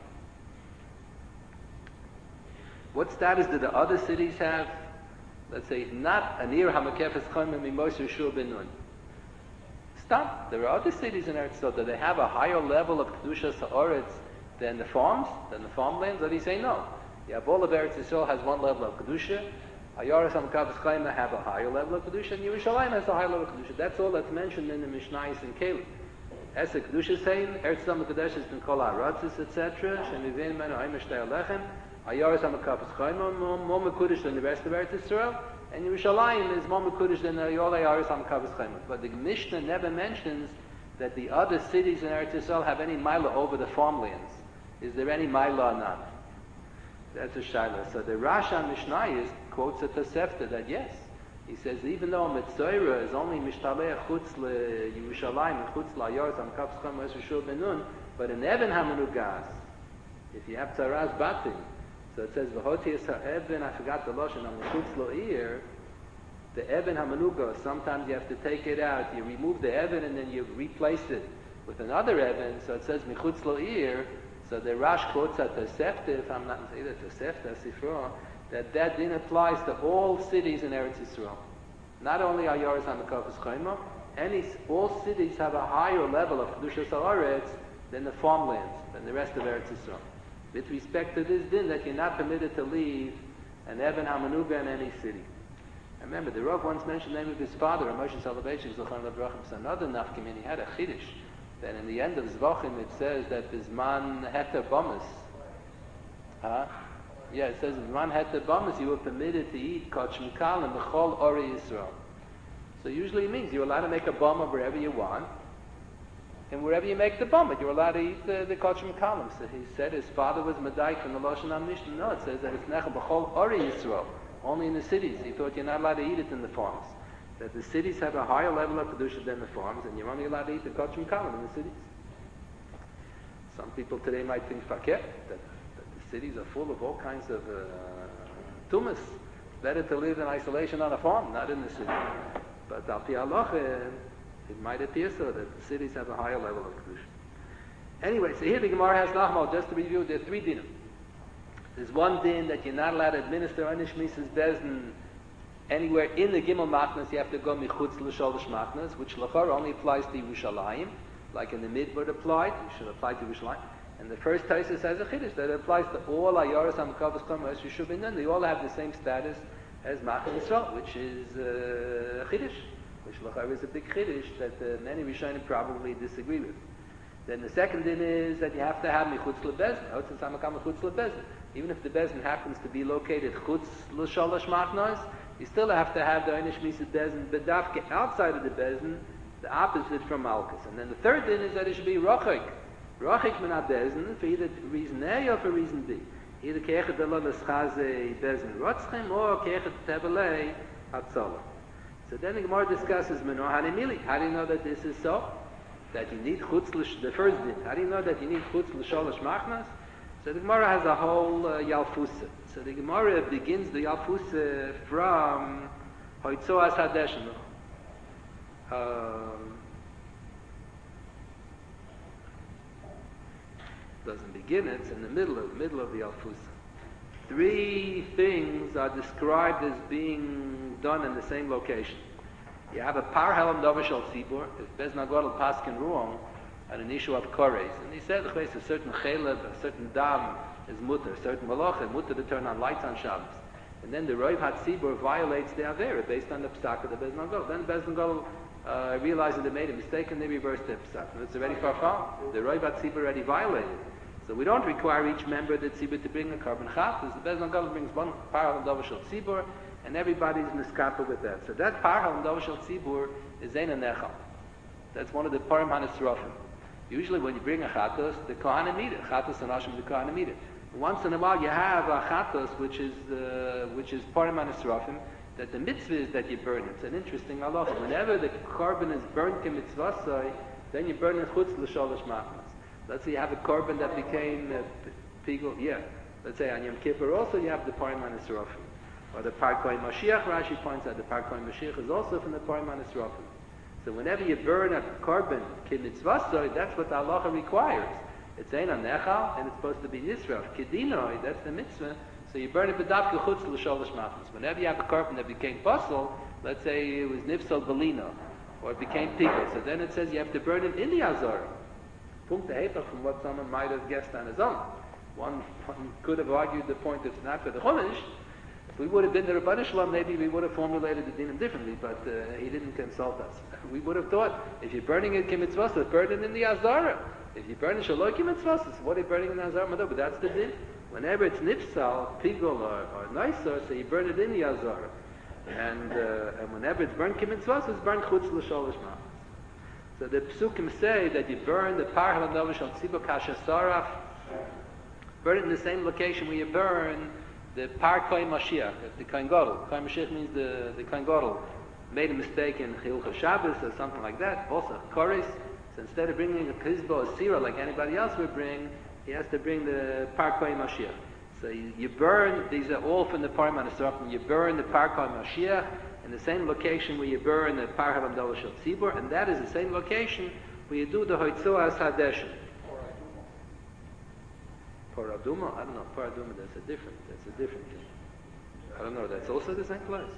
What status do the other cities have? Let's say not anir hamakafos chaimim Moshe Shur ben Nun. Stop. There are other cities in Eretz Yisrael that they have a higher level of Kedusha Sa'oretz than the farmlands. That he say no. The Abol of Eretz Yisrael has one level of Kedusha. Hayaras HaMakavis Chaima have a higher level of Kedusha, and Yerushalayim has a higher level of Kedusha. That's all that's mentioned in the Mishnayos and Kelim. As the Kedusha saying, Eretz Yisrael Mekadesh has been called Aratzis, etc. Shemivin Menu Haim Shtei Alechem. Hayaras HaMakavis Chaima more Mekudesh than the rest of Eretz Yisrael. And Yerushalayim is more Mekudesh than the Yol Hayaras HaMakavis Chaima. But the Mishnah never mentions that the other cities in Eretz Yisrael have any Mila over the farmlands. Is there any Mila or not? That's a Shaila. So the Rasha Mishnayos quotes a Tosefta that yes. He says even though Mitzorah is only Mishtaleh Chutz Le Yerushalayim and Chutz La Yoretz HaMakavis Chaima Yisrael Benun, but in Eben HaMenugas, if you have Tzaraz Batim, so it says V'hotias HaEben, I forgot the Lashon, on the Chutz Lo'ir, the Eben HaMenuga, sometimes you have to take it out, you remove the Eben and then you replace it with another Eben, so it says Michutz Lo'ir. So the Rash quotes at Tosefta, if I'm not mistaken, Tosefta, Sifra, that din applies to all cities in Eretz Yisrael. Not only Hayaras HaMakavis Chaima, all cities have a higher level of Kedusha Sa'aretz than the farmlands, than the rest of Eretz Yisrael. With respect to this din, that you're not permitted to leave an Eben HaMenuga in any city. And remember, the Rav once mentioned the name of his father, Moshe Soloveitchik, Zochar Levrachim, another Nafkim, he had a Chiddush. Then in the end of Zvachim it says that Bizman Heter Bomis. Yeah, it says Bizman Heter Bomis you were permitted to eat Koch Mikal and Bechol Ori Yisrael. So usually it means you're allowed to make a bomba wherever you want, and wherever you make the bomba, you're allowed to eat the Koch Mikal. So he said his father was Medaik from the Lashon HaMishnah. No, it says that it's Nechel Bechol Ori Yisrael, only in the cities. He thought you're not allowed to eat it in the farms. That the cities have a higher level of Kedusha than the farms, and you're only allowed to eat the Kochim Kalim in the cities. Some people today might think fakir, that the cities are full of all kinds of tumas. Better to live in isolation on a farm, not in the city. But al pi halacha, it might appear so that the cities have a higher level of Kedusha. Anyway, so here the Gemara has Nachmal, just to review, there are three dinim. There's one din that you're not allowed to administer Anish Mises Bezdin anywhere in the Gimel Matnas. You have to go Michutz L'Sholosh Matnas, which Lachar only applies to Yerushalayim, like in the Midbar applied, you should apply to Yerushalayim. And the first Taisus has a Chiddush that applies to all Hayaras HaMakavis Chaima Yisrael Benun. They all have the same status as Machal Yisrael, which is a Chiddush, which Lachar is a big Chiddush that many Rishonim probably disagree with. Then the second din is that you have to have Michutz L'Bezdin. Even if the Bezdin happens to be located Chutz L'Sholosh Matnas, you still have to have the Einish Mises Bezdin Bedavke outside of the Bezdin, the opposite from Malchus. And then the third din is that it should be Rochik. Rochik min ha-Bezdin, for either reason A or for reason B. Either Keichet Delo L'Schaze Bezdin Rotzchim, or Keichet Tebelei Hatzolah. So then the Gemara discusses Menor Hanimili. How do you know that this is so? That you need Chutz the first din. How do you know that you need Chutz L'Sholosh Machnas? So the Gemara has a whole Yalfusa. So the Gemara begins the Yalfusa from Hoitzoas Hadeshim. Doesn't begin, it's in the middle of the Yalfusa. Three things are described as being done in the same location. You have a Par Helam Dovashal Tzibur, if Bez Nagodl Paskin Ruong, on an issue of Kores. And he said a certain Chelev, a certain Dam is mutter, a certain Malach, mutter to turn on lights on Shabbos. And then the Roiv HaTzibur violates the Avera based on the Psak of the Bez Nagodl. Then Bez Nagodl realizes they made a mistake and they reversed the Psak. And it's already far gone. The Roiv HaTzibur already violated. So we don't require each member of the Tzibur to bring a carbon chat. The Bez Nagodl brings one Par Helam Dovashal Tzibur, and everybody's miskapa with that. So that Par Helam Dovashal Tzibur is Zeina Nechal. That's one of the Parim HaNesrofim. Usually when you bring a chatos, the Kohanim eat it. Chatos and Ashim, the Kohanim eat it. Once in a while you have a chatos, which is Parim HaNesrofim, that the mitzvah is that you burn it. It's an interesting halacha. Whenever the korban is burnt in mitzvasai, then you burn it chutz l'sholosh machmas. Let's say you have a korban that became pigul. Yeah. Let's say on Yom Kippur also you have the Parim HaNesrofim. Or the Par Kohen Mashiach, Rashi points out the Par Kohen Mashiach is also from the Parim HaNesrofim. So whenever you burn a korban kimitzvasoi, that's what the halacha requires. It's ein nechal, and it's supposed to be nisraf. Kedinoi, that's the mitzvah. So you burn it b'davke chutz l'sholosh machmas. Whenever you have a korban that became puzzle, let's say it was nifsal belino, or it became pigul. So then it says you have to burn it in the Azara. Punkt Heper from what someone might have guessed on his own. One could have argued the point it's not for the Chumash. If we would have been the Rabbanah Shalom, maybe we would have formulated the dinim differently, but he didn't consult us. We would have thought, if you're burning it kimitzvah, burn it in the Azara. If you're burning shaloi kimitzvah, what are you burning in the Azara? But that's the din. Whenever it's nifsal, pigul, or nicer, so you burn it in the Azara. And whenever it's burned kimitzvah, it's burned chutz l'sholish ma'as. So the psukim say that you burn the parhal novish on tzibur kasha saraf, burn it in the same location where you burn the par kohen Mashiach, the kohen gadol. Kohen Mashiach means the kohen gadol made a mistake in Chilul Shabbos or something like that. Also koris. So instead of bringing a kizbo or sira like anybody else would bring, he has to bring the par kohen Mashiach. So you burn. These are all from the parim and you burn the par kohen Mashiach in the same location where you burn the par halam dalash of tzibur, and that is the same location where you do the hoitzoas hadeshin. Paraduma? I don't know. Paraduma, that's a different thing. I don't know. That's also the same place.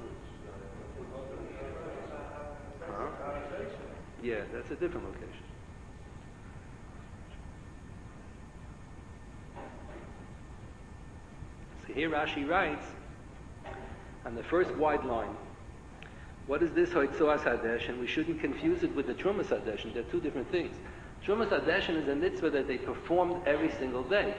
Huh? Yeah, that's a different location. So here Rashi writes, on the first wide line, what is this Hoitzoas Hadesh? And we shouldn't confuse it with the Trumas Hadesh. They're two different things. Trumas Hadesh is a mitzvah that they performed every single day.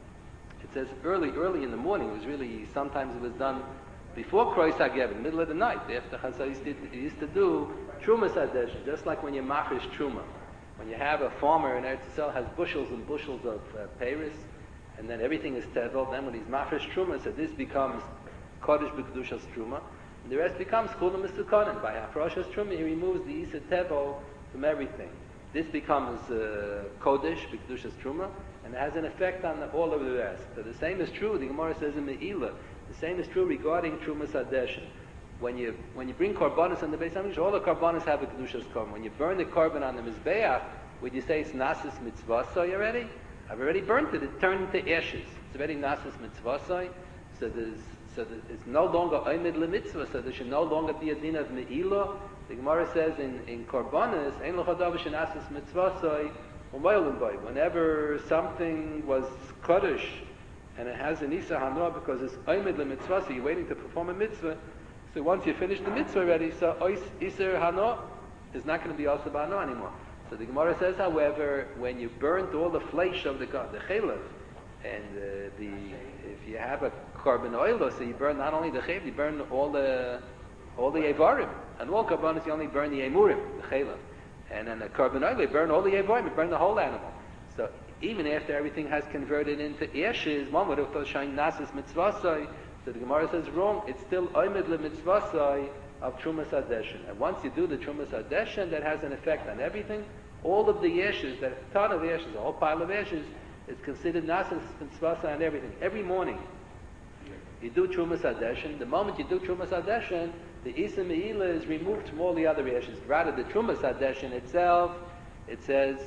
It says early in the morning. It was really, sometimes it was done before Krois HaGev, in the middle of the night. After Chazal used to do Trumas Hadesh, just like when you machrish Truma. When you have a farmer in Eretz Yisrael has bushels and bushels of peiris, and then everything is tevel, then when he's machrish Truma, so this becomes Kodesh B'Kedushas Truma, and the rest becomes Chulam Mistukonim. By Hafroshas Truma, he removes the Yisad Tevel from everything. This becomes Kodesh B'Kedushas Truma, and it has an effect on all of the rest. So the same is true, the Gemara says in Me'ilah, the same is true regarding Trumas Hadeshin. When you bring korbanos on the Beis Hamikdash, all the korbanos have a Kedushas Korban. When you burn the korban on the Mizbeach, would you say it's Nasis Mitzvasai already? I've already burnt it. It turned into ashes. It's already Nasis Mitzvasai. So it's no longer Oimid LeMitzvah, so there should no longer be a din of Me'ilah. The Gemara says in Korbanos, Ein L'chodav Shenasis Mitzvasai U'Moilin Boy. Whenever something was Kodesh, and it has an Isa Hanoah because it's Oimid LeMitzvah, so you're waiting to perform a mitzvah, so once you finish the mitzvah already, so Isa Hanoah is not going to be also Hanoah anymore. So the Gemara says, however, when you burnt all the flesh of the chelav, and if you have a korban oil, so you burn not only the chelav, you burn all the evarim, and all korbanos you only burn the emurim, the chelav, and then the korban oil you burn all the evarim, you burn the whole animal. So even after everything has converted into ashes, one would have thought shine nasis mitzvasai. So the Gemara says wrong. It's still oimid le mitzvasai of Trumas Hadeshin. And once you do the Trumas Hadeshin, that has an effect on everything. All of the ashes, that ton of ashes, a whole pile of ashes, is considered Nasis Mitzvasa on everything. Every morning, you do Trumas Hadeshin. The moment you do Trumas Hadeshin, the Isa Me'ilah is removed from all the other ashes. Rather, the Trumas Hadeshin itself, it says,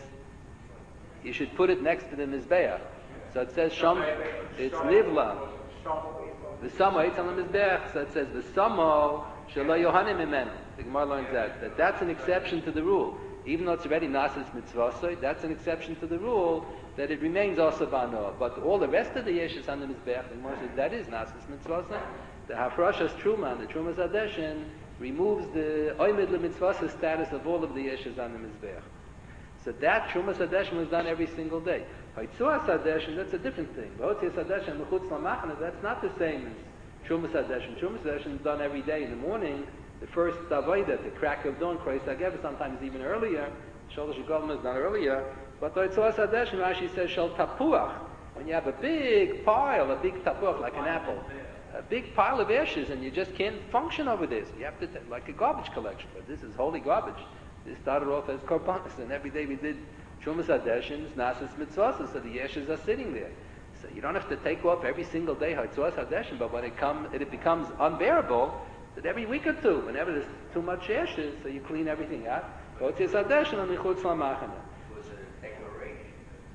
you should put it next to the Mizbeach. So it says, Sham, it's Nivla. The Samo, it's on the Mizbeach. So it says, the Samo, Shelo Yohanim Imenu. The Gemara learns that that's an exception to the rule. Even though it's already Nasis Mitzvasai, that's an exception to the rule that it remains also Banoah. But all the rest of the Yeshus on the Mizbeach, the Gemara says that is Nasis Mitzvasai. The Hafrashas Truma and the Trumas Hadeshin removes the Oimid LeMitzvasai status of all of the Yeshus on the Mizbeach. So that Trumas Hadeshin was done every single day. Hoitzuas Hadeshin, that's a different thing. Hoitzuas Hadeshin, Mechutz Lamachana, that's not the same as Trumas Hadeshin. Trumas Hadeshin is done every day in the morning. The first Tavodah, the crack of dawn, Kreis HaGev, sometimes even earlier. Sholosh HaGolma is done earlier. But Hoitzuas Hadeshin, Rashi says, Shal Tapuach. When you have a big pile, a big tapuach, like an apple, a big pile of ashes, and you just can't function over this. You have to, like a garbage collection. But this is holy garbage. This started off as korbanos, and every day we did Trumas Hadeshin, Nasis Mitzvahs, so the ashes are sitting there. So you don't have to take off every single day Hoitzuas Hadeshin, but when it becomes unbearable, that every week or two, whenever there's too much ashes, so you clean everything out. Hoitzuas Hadeshin on Mechutz Lamachana. It was a declaration.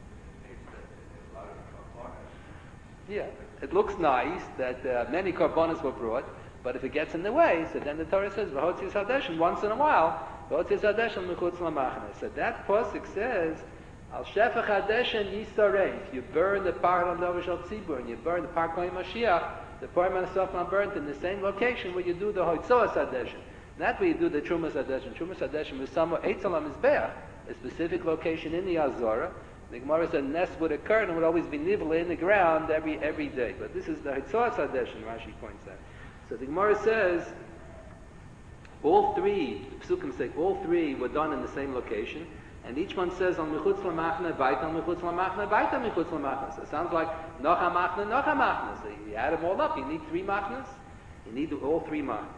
A lot of korbanos. Yeah, it looks nice that many korbanos were brought, but if it gets in the way, so then the Torah says, Hoitzuas Hadeshin, once in a while, V'hotzias hadeshen mechutz lamachne. So that pasuk says, Al shefach hadeshen yisarei. You burn the par handover shel tzibur, and you burn the par kohen Mashiach, the par manasofman burnt in the same location where you do the hotzoas hadeshen. Not where you do the trumas hadeshen. Trumas hadeshen is somewhere eitzalam mizbeach, a specific location in the Azorah. The Gemara said nest would occur and would always be nivla in the ground every day. But this is the hotzoas hadeshen. Rashi points out. So the Gemara says all three, the Psukim say, all three were done in the same location. And each one says on mechutz lamachne, baita mechutz lamachne, baita mechutz lamachne. So it sounds like nocha machne, nocha machne. So you add them all up. You need 3 machnes. You need all 3 machnes.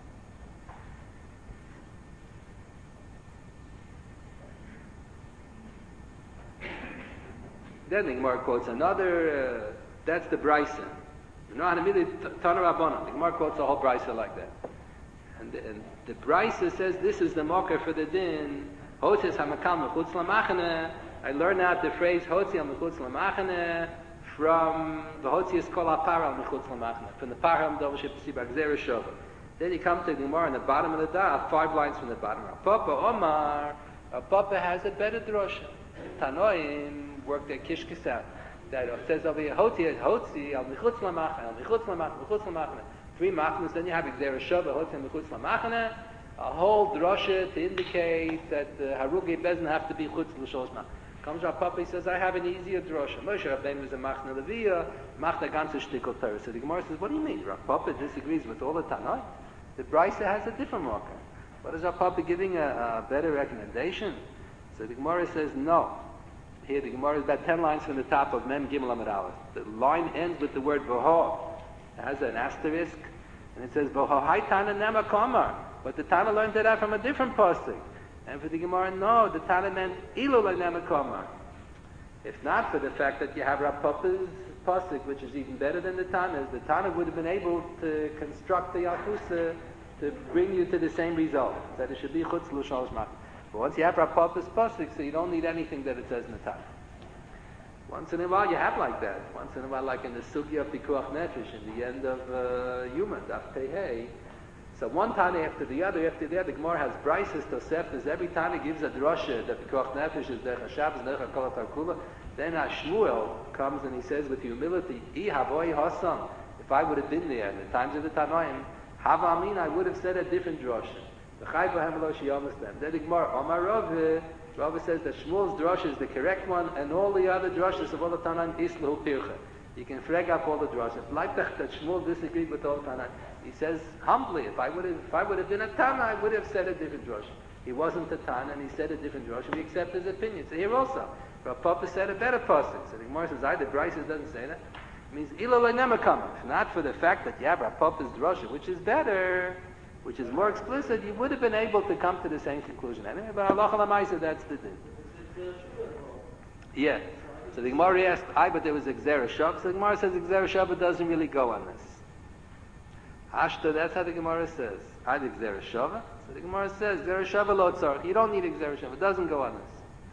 Then the Gemara quotes another. That's the brisa. You know how to mean it? Tana Rabbanan. The Gemara quotes a whole brisa like that. And the brisa says this is the mocker for the din. Hotzias hamakal mechutz lamachne. I learned out the phrase hotzi al mechutz lamachne from the hotzias kol hapar al mechutz lamachne, from the par hamdover sheb'tzibah gzera shova. Then you come to the Gemara in the bottom of the daf, 5 lines from the bottom. Papa Omar, Papa has a better drosha. Tanoim worked their kishkes out. That says over here hotzi al mechutz lamachne, al mechutz lamachne, mechutz lamachne. 3 machnes, then you have gzera shova, hotzi al mechutz lamachne. A whole drosha to indicate that the Harugi doesn't have to be chutz l'shos mach. Comes Rav Papa, he says, I have an easier drosha. Moshe Rabbeinu was a machna leviyah, machna ganze shtickle Torah. So the Gemara says, what do you mean? Rav Papa disagrees with all the Tanai. The Brisa has a different marker. What is Rav Papa giving a better recommendation? So the Gemara says, no. Here the Gemara is about 10 lines from the top of Mem Gimel Amud Aleph. The line ends with the word Voho. It has an asterisk, and it says, Voho hai Tana nema kamar. But the Tana learned that from a different pasuk. And for the Gemara, no, the Tana meant ilu l'nema kamar. If not for the fact that you have Rav Papa's pasuk, which is even better than the Tana's, the Tana would have been able to construct the Yakusa to bring you to the same result, that it should be chutz l'shalosh mach. But once you have Rav Papa's pasuk, so you don't need anything that it says in the Tana. Once in a while you have like that. Once in a while, like in the Sugya of Pikuach Nefesh, in the end of Yuma, Daf Tehei. So one Tana after the other, the Gemara has Brises, Toseftas. Every Tana gives a drosha that Pikuach Nefesh is Derech HaShabbos, Derech HaKol HaTarkula. Then Shmuel comes and he says with humility, I havoi hasam. If I would have been there in the times of the Tanoim, Hava Amin, I would have said a different drosha. Then the Gemara, Omar Rav says that Shmuel's drosha is the correct one, and all the other droshas of all the Tanaim is Lahu Pircha. You can frag up all the droshes. Like that Shmuel disagreed with all Tana. He says humbly, if I would have been a Tana, I would have said a different drosh. He wasn't a Tana, and he said a different drosh. We accept his opinion. So here also, Rav Papa said a better pasuk. So the Gemara says, the Bryces doesn't say that. It means ilo l'nema kamar. If not for the fact that you have Rav Papa's drosha, which is better, which is more explicit, you would have been able to come to the same conclusion. Anyway, but Allah Alamaisa, that's the din. Yeah. So the Gemara asked, but there was a Gzera Shava. So the Gemara says Gzera Shava doesn't really go on this. Ashta, that's how the Gemara says. The Gzera Shava. So the Gemara says, Gzera Shava lo tzarich. You don't need a Gzera Shava. It doesn't go on this.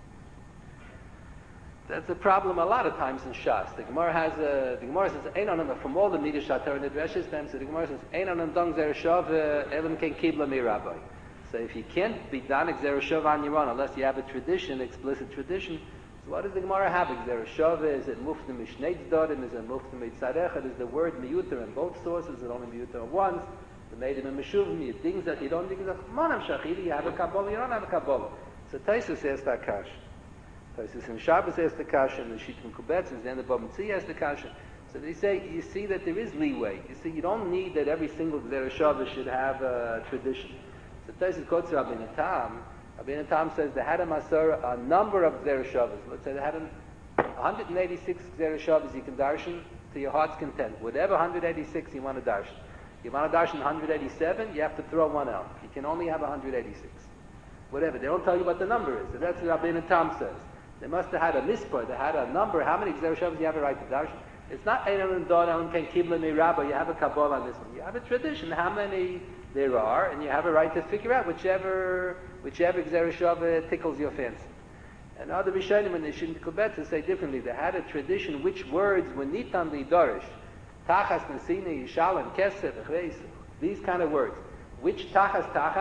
That's a problem a lot of times in Shas. The Gemara says, Ein anam, from all the Midrash Shatar and the Dreshes, so the Gemara says, Ein anam dong Gzera Shava, elam ken kibla mi rabbi. So if you can't be done Gzera Shava on your own, unless you have a tradition, explicit tradition, so what does the Gemara have? Is there a shava? Is it mufta mishnei tzdadim? Is it mufta mitzarechad? Is the word miyuter in both sources? Is it only miyuter once? The meidim and meshuvim, things that you don't think of. Manam shachidi, you have a kabbalah, you don't have a kabbalah. So Taisus says the kash. Taisus in Shabbos says the kash, and the Shittim Kubetz, and then the Bavitzi has the kash. So they say, you see that there is leeway. You see, you don't need that every single Gzera Shava should have a tradition. So Taisus quotes Rabbeinu Tam. Rabbeinu Tam says they had a number of Gzera Shavas. Let's say they had 186 Gzera Shavas you can darshan to your heart's content. Whatever 186 you want to darshan. You want to darshan 187, you have to throw one out. You can only have 186. Whatever. They don't tell you what the number is. So that's what Rabbeinu Tam says. They must have had a mispah. They had a number. How many Gzera Shavas you have a right to darshan? It's not Einon Don Ken Kibla Mi Rabba. You have a Kabbalah on this one. You have a tradition. How many there are, and you have a right to figure out whichever Gzera Shava tickles your fancy. And other Rishonim in the Shittim Kubetz say differently. They had a tradition which words were nitan lidorish, tachas, nesina, yishalim, kesef, chreis, these kind of words. Which tachas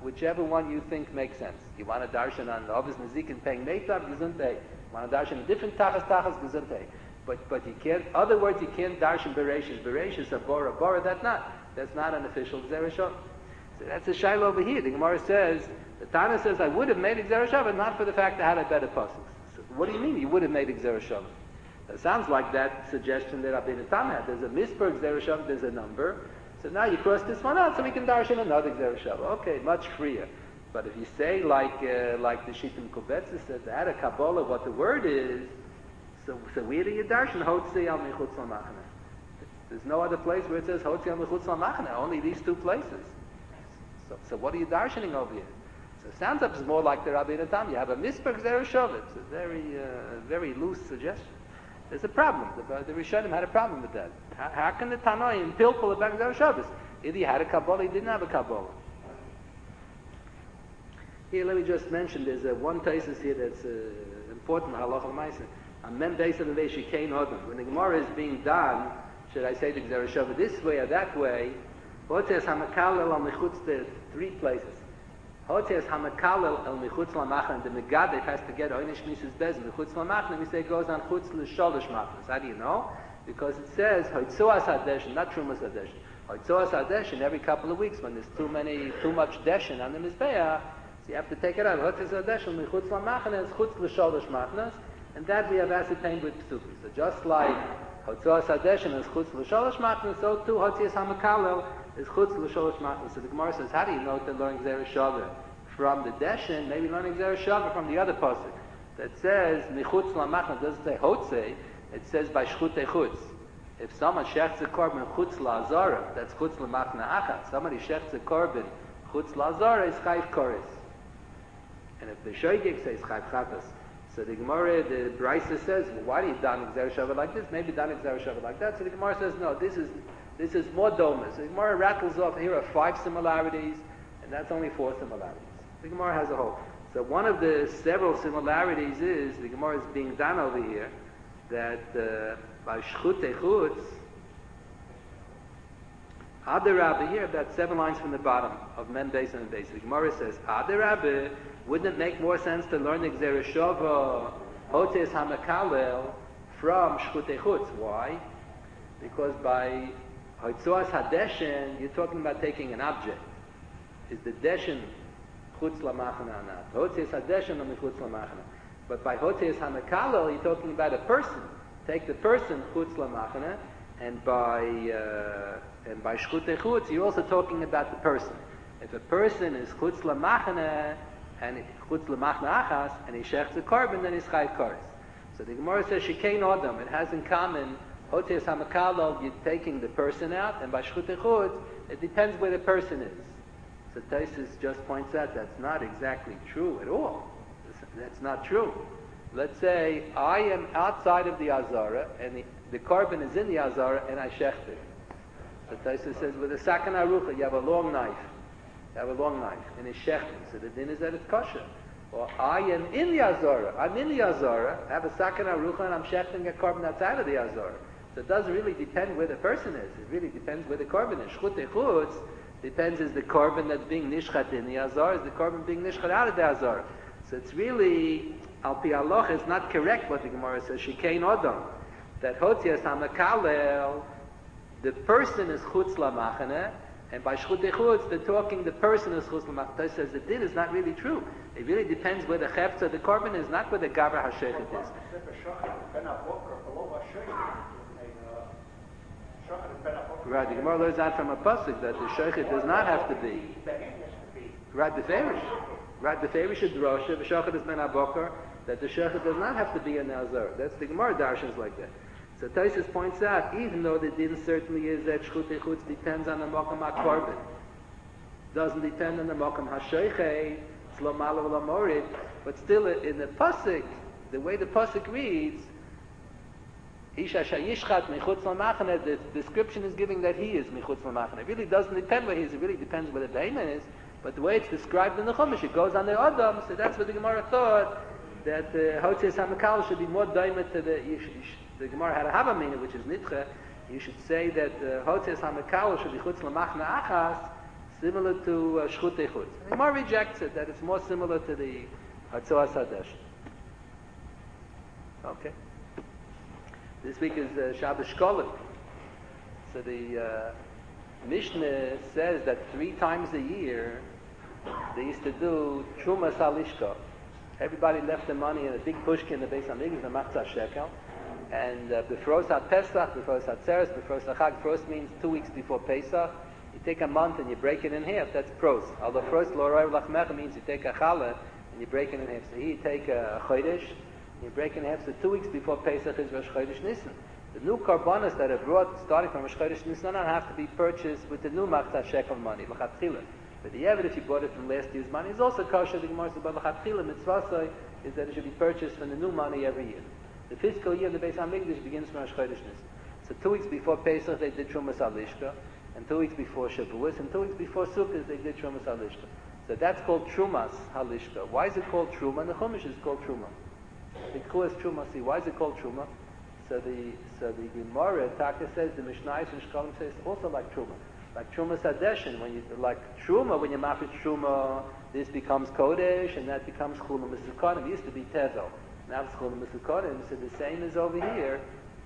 whichever one you think makes sense. You want a darshan on the Ovis Nezikin paying Meitav, Gesundheit. You want a darshan on different Tachas, Gesundheit. But you can't, other words, you can't darshan Bereshis. Bereshis, a Bora, that's not an official Gzera Shavah. So that's a shaila over here. The Gemara says, the Tana says, I would have made a Gzera Shavah, not for the fact that I had a better pasuk. So what do you mean you would have made a Gzera Shavah? That sounds like that suggestion that Rabbeinu Tam had. There's a Misper Gzera Shavah, there's a number. So now you cross this one out, so we can darshan another Gzera Shavah. Okay, much freer. But if you say like the Shittim Kovetz says, add a Kabbalah, what the word is, so where do you darshan Hotzi al Mechutz Lamachna? There's no other place where it says Hotzi al Mechutz Lamachna. Only these two places. So what are you darshaning over here? So it sounds up as more like the Rabbeinu Tam. You have a Misper Gzera Shavah. It's a very loose suggestion. There's a problem. The Rishonim had a problem with that. How can the Tanoim pilpul about Gzera Shavah? Either he had a Kabbalah, he didn't have a Kabbalah. Here, let me just mention, there's one thesis here that's important, halacha l'maaseh. Amen beis of the shekein odom. When the Gemara is being done, should I say the Gzera Shavah this way or that way? Hotzias hamakalel al mechutz, there are three places. Hotzias hamakalel al mechutz lamachna, the Megadef has to get oinish misus bez mechutz lamachna, we say it goes on chutz l'sholosh machnas. How do you know? Because it says hoitzoas hadeshin, not trumas hadeshin. Hoitzoas hadeshin, every couple of weeks when there's too much deshin on the mizbeah, so you have to take it out. Hotzias hadeshin mechutz lamachna is chutz l'sholosh machnas, and that we have ascertained with psukim. So just like Hotzias hadeshin is chutz l'sholosh machnas, so too Hotzias hamakalel is chutz l'sholosh machnas. So the Gemara says, how do you know to learn Gzera Shavah from the deshin? Maybe learning Gzera Shavah from the other pasuk that says michutz lamachna. Doesn't say hotze, it says by shchutei chutz. If someone shechts a korban chutz la'azara, that's chutz lamachna achat. Somebody shechts a korban chutz la'azara is chayv koris. And if the shoygig says chayv chatas, so the Gemara, the Brisa says, well, why do you dan Gzera Shavah like this? Maybe dan Gzera Shavah like that. So the Gemara says, no, this is more domus. The Gemara rattles off, here are 5 similarities, and that's only 4 similarities. The Gemara has a whole. So one of the several similarities is, the Gemara is being done over here, that by shchutei chutz, Adarabba, here, about 7 lines from the bottom of Men Beis and Beis. The Gemara says, Adarabba, wouldn't it make more sense to learn the Gzera Shavah, Hotzias hamakalel, from shchutei chutz? Why? Because by Hotzoas hadeshin, you're talking about taking an object. Is the deshin chutz lamachna or not? Hotzias hadeshin or chutz lamachna? But by Hotzias hamakalel, you're talking about a person. Take the person chutz lamachna, and by shchutei chutz, you're also talking about the person. If a person is chutz lamachna and chutz lamachna achas, and he shechts a korban, then he's chayv koris. So the Gemara says shekein odom. It has in common Hotzias hamakalel, you're taking the person out, and by shchutei chutz, it depends where the person is. So Taisus just points out that's not exactly true at all. That's not true. Let's say I am outside of the Azara, and the korban is in the Azara, and I shecht it. So Taisus says, with a sakan arucha, you have a long knife. And it's shechting. So the din is that it's kosher. Or I am in the Azara. I'm in the Azara, I have a sakan arucha, and I'm shechting a korban outside of the Azara. So it doesn't really depend where the person is. It really depends where the korban is. Shchutei chutz depends, is the korban that's being nishchat in the Azara, is the korban being nishchat out of the Azara. So it's really, al pi halacha, it's not correct what the Gemara says, shekein odom. That Hotzias hamakalel, the person is chutz lamachana, and by shchutei chutz, they're talking the person is chutz lamachana. It says the din is not really true. It really depends where the chefza of the korban is, not where the gaber hashechet is. Right, the Gemara learns out from a pasuk that the shochet does not have to be. Right, the farish. Right, the farish is drosha, the shochet is ben abokar, that the shochet does not have to be a nazar. That's the Gemara darshans like that. So Taisus points out, even though the din certainly is that shchutei chutz depends on the makam ha-korban, doesn't depend on the makam ha-shoichet, it's lo malo lo morid, but still in the pasuk, the way the pasuk reads, Isha shayishchat mechutz lamachane, the description is giving that he is mechutz lamachane. It really doesn't depend where he is, it really depends where the behemoth is, but the way it's described in the Chumash, it goes on the Adam, so that's what the Gemara thought, that Hotzias hamakal should be more daimah to the Gemara had a Havamina, which is Nitche. You should say that Hotzias hamakal should be chutz lamachna achas, similar to Shchutei Chutz. The Gemara rejects it, that it's more similar to the Hatzoas Hadeshin. Okay. This week is Shabbos Shkolim. So the Mishnah says that 3 times a year they used to do Trumas Halishka. Everybody left the money in a big pushkin in the Beis Hamikdash, the Machzah Shekel. And Befros HaPesach, Befros HaTzeres, Befros HaChag. Pros means 2 weeks before Pesach. You take a month and you break it in half. That's pros. Although pros Loroi Lachmecha means you take a challah and you break it in half. So here you take a chodesh, you break it in half. So 2 weeks before Pesach is Rosh Chodesh Nisan. The new karbanos that are brought starting from Rosh Chodesh Nisan have to be purchased with the new Machzah Shekel money, L'chatchila. But the Eved, if you bought it from last year's money, is also kosher. The Gemara says about L'chatchila mitzvah is that it should be purchased from the new money every year. The fiscal year of the Beis Hamikdash begins from Rosh Chodesh Nisan. So 2 weeks before Pesach they did Trumas Halishka, and 2 weeks before Shavuos, and 2 weeks before Sukkot they did Trumas Halishka. So that's called Trumas Halishka. Why is it called Truma? And the Chumash is called Truma. The K'u is Truma. See, why is it called Truma? So the Gemara Taka says the Mishnayos and Shkolim says also like Truma. Like Trumas Hadeshin, when you like Truma, when you mafish Truma, this becomes Kodesh, and that becomes Chulam Mesukanim. It used to be Tevel. Now it's Chulam Mesukanim. So the same is over here.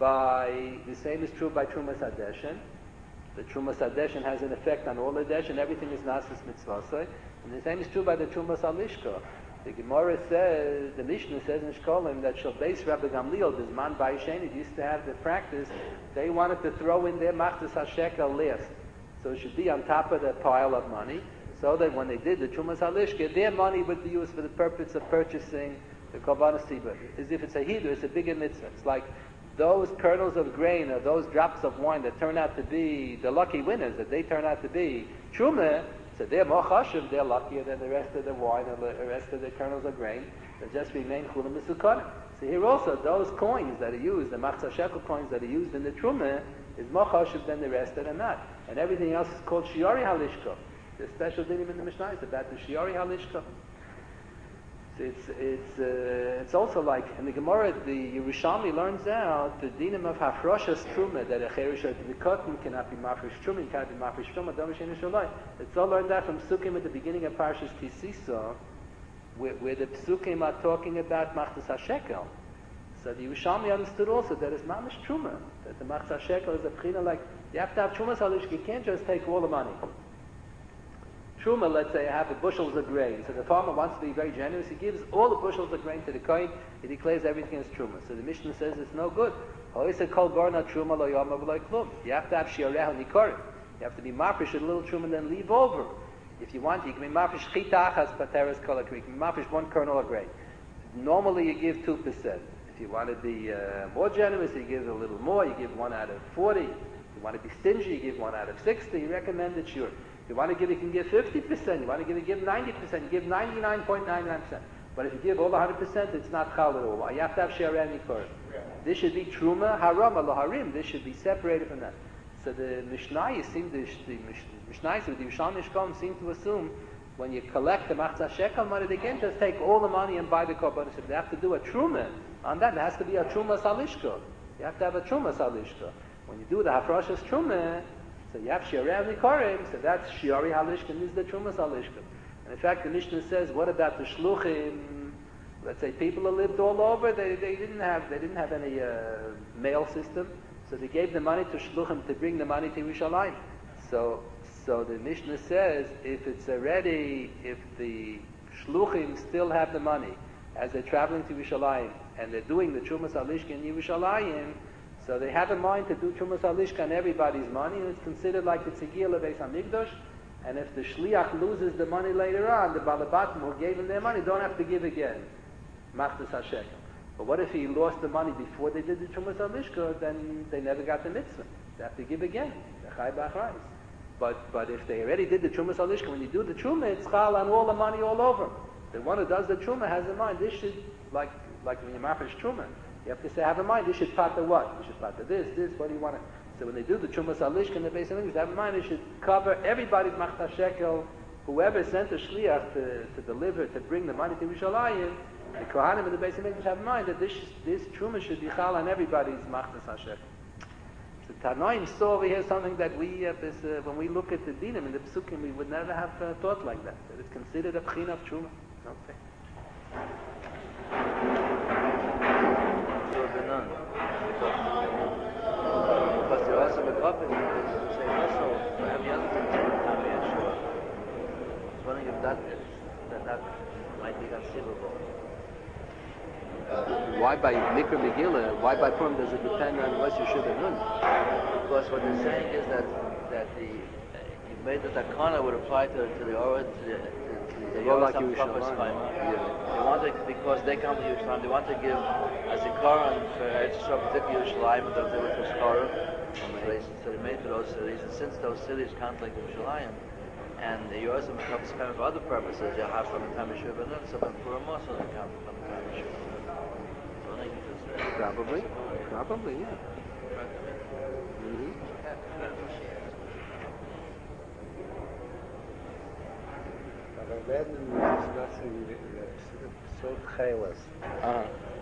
The same is true by Trumas Hadeshin. The Trumas Hadeshin has an effect on all the Deshin. Everything is Nasis Mitzvah. And the same is true by the Trumas Halishka. The Gemara says, the Mishnah says in Shkolim that Shalbeis Rabbi Gamliel, this man Bayisheni, used to have the practice. They wanted to throw in their Machzas HaShekel last. So it should be on top of the pile of money, so that when they did the Trumas Halishka, their money would be used for the purpose of purchasing the Korbanos Tibah. As if it's a Hidur, it's a bigger mitzvah. It's like those kernels of grain or those drops of wine that turn out to be the lucky winners, that they turn out to be Truma, so they're more chashuv, they're luckier than the rest of the wine or the rest of the kernels of grain that just remain chulam mesukanim. So here also, those coins that are used, the Machzah Shekel coins that are used in the Truma, is more chashuv than the rest that are not. And everything else is called Shiori Halishka. The special dinim in the Mishnah is about the Shiori Halishka. So it's also like, in the Gemara, the Yerushalmi learns out the dinim of Hafroshas Truma, that a Cherush of the Kotten cannot be Mafresh Truma, cannot be Mafresh Truma, Domishin Shalai. It's all learned out from Psukim at the beginning of Parshas Kisisa, where the Psukim are talking about Machzas HaShekel. So the Yerushalmi understood also that it's Mamish Truma, that the Machzas HaShekel is a pchina like, you have to have Trumas Halishka, you can't just take all the money. Truma, let's say, have the bushels of grain. So the farmer wants to be very generous. He gives all the bushels of grain to the kohen. He declares everything as Truma. So the Mishnah says it's no good. You have to have shiarehu nikorim. You have to be mafresh a little Truma and then leave over. If you want, you can be mafresh chitachas pateres kolakri. You can be mafresh 1 kernel of grain. Normally you give 2%. If you want to be more generous, you give a little more. You give 1 out of 40. If you want to be stingy, you give 1 out of 60. You recommend it, sure. If you want to give, you can give 50%. You want to give 90%. You give 99.99%. But if you give all 100%, it's not chal at all. You have to have shiarei nikor. This should be truma harama loharim. This should be separated from that. So the Mishnayos seem the Mishnayos with the Yerushalmi Shkolim seem to assume when you collect the Machzah Shekel money, they can't just take all the money and buy the korbanos. They have to do a truma on that. There has to be a truma salishka. You have to have a truma salishka. When you do the hafrashas truma, so you have shiarei nikorim, so that's shiari halishka, and this is the trumas halishka. And in fact, the Mishnah says, what about the shluchim? Let's say people who lived all over, they didn't have any mail system, so they gave the money to shluchim to bring the money to Yerushalayim. So the Mishnah says, if the shluchim still have the money as they're traveling to Yerushalayim and they're doing the trumas halishka in Yerushalayim, so they have in mind to do Trumas Halishka on everybody's money, and it's considered like it's a Giyah Lebeis HaMikdash. And if the Shliach loses the money later on, the Balabatim who gave him their money don't have to give again. Machzas HaShekel. But what if he lost the money before they did the Trumas Halishka, then they never got the mitzvah. They have to give again. But if they already did the Trumas Halishka, when you do the Truma, it's chal on all the money all over. The one who does the Truma has in mind, this should, like when you mafish Truma, you have to say, have in mind, you should pater what? You should pater this, what do you want to... So when they do the Trumas Halishka in the Beis Hamikdash, have in mind, they should cover everybody's Machzah Shekel, whoever sent a Shliach to deliver, to bring the money to Yerushalayim, the Kohanim in the Beis Hamikdash have in mind that this Truma should be chal on everybody's Machzah Shekel. So Tanoim saw over here something that we, when we look at the dinim and the psukim, we would never have thought like that. That it's considered a pchina of truma. Okay. Because there are some copies that say also for every other thing to become Yeshua. I was wondering if that might be conceivable. Why by Mikra Megillah, why by Purim does it depend on Rosh Yeshiva Nun? Because what they're saying is that you made the takana would apply to the Orah, to the Like Yoram Kafas Chaim. They want to, because they come to Yerushalayim, they want to give as a Koran for Eretz Yisrael, particularly Yerushalayim, because they were to Koran. So they made for those cities, and since those cities count like Yerushalayim, and the Yoram Kafas Chaim for other purposes, you have from the time of Yeshiva Nun, so from Purim also they count from the time of Yeshiva Nun. Probably, yeah. But I read in discussing the Sot Chelas.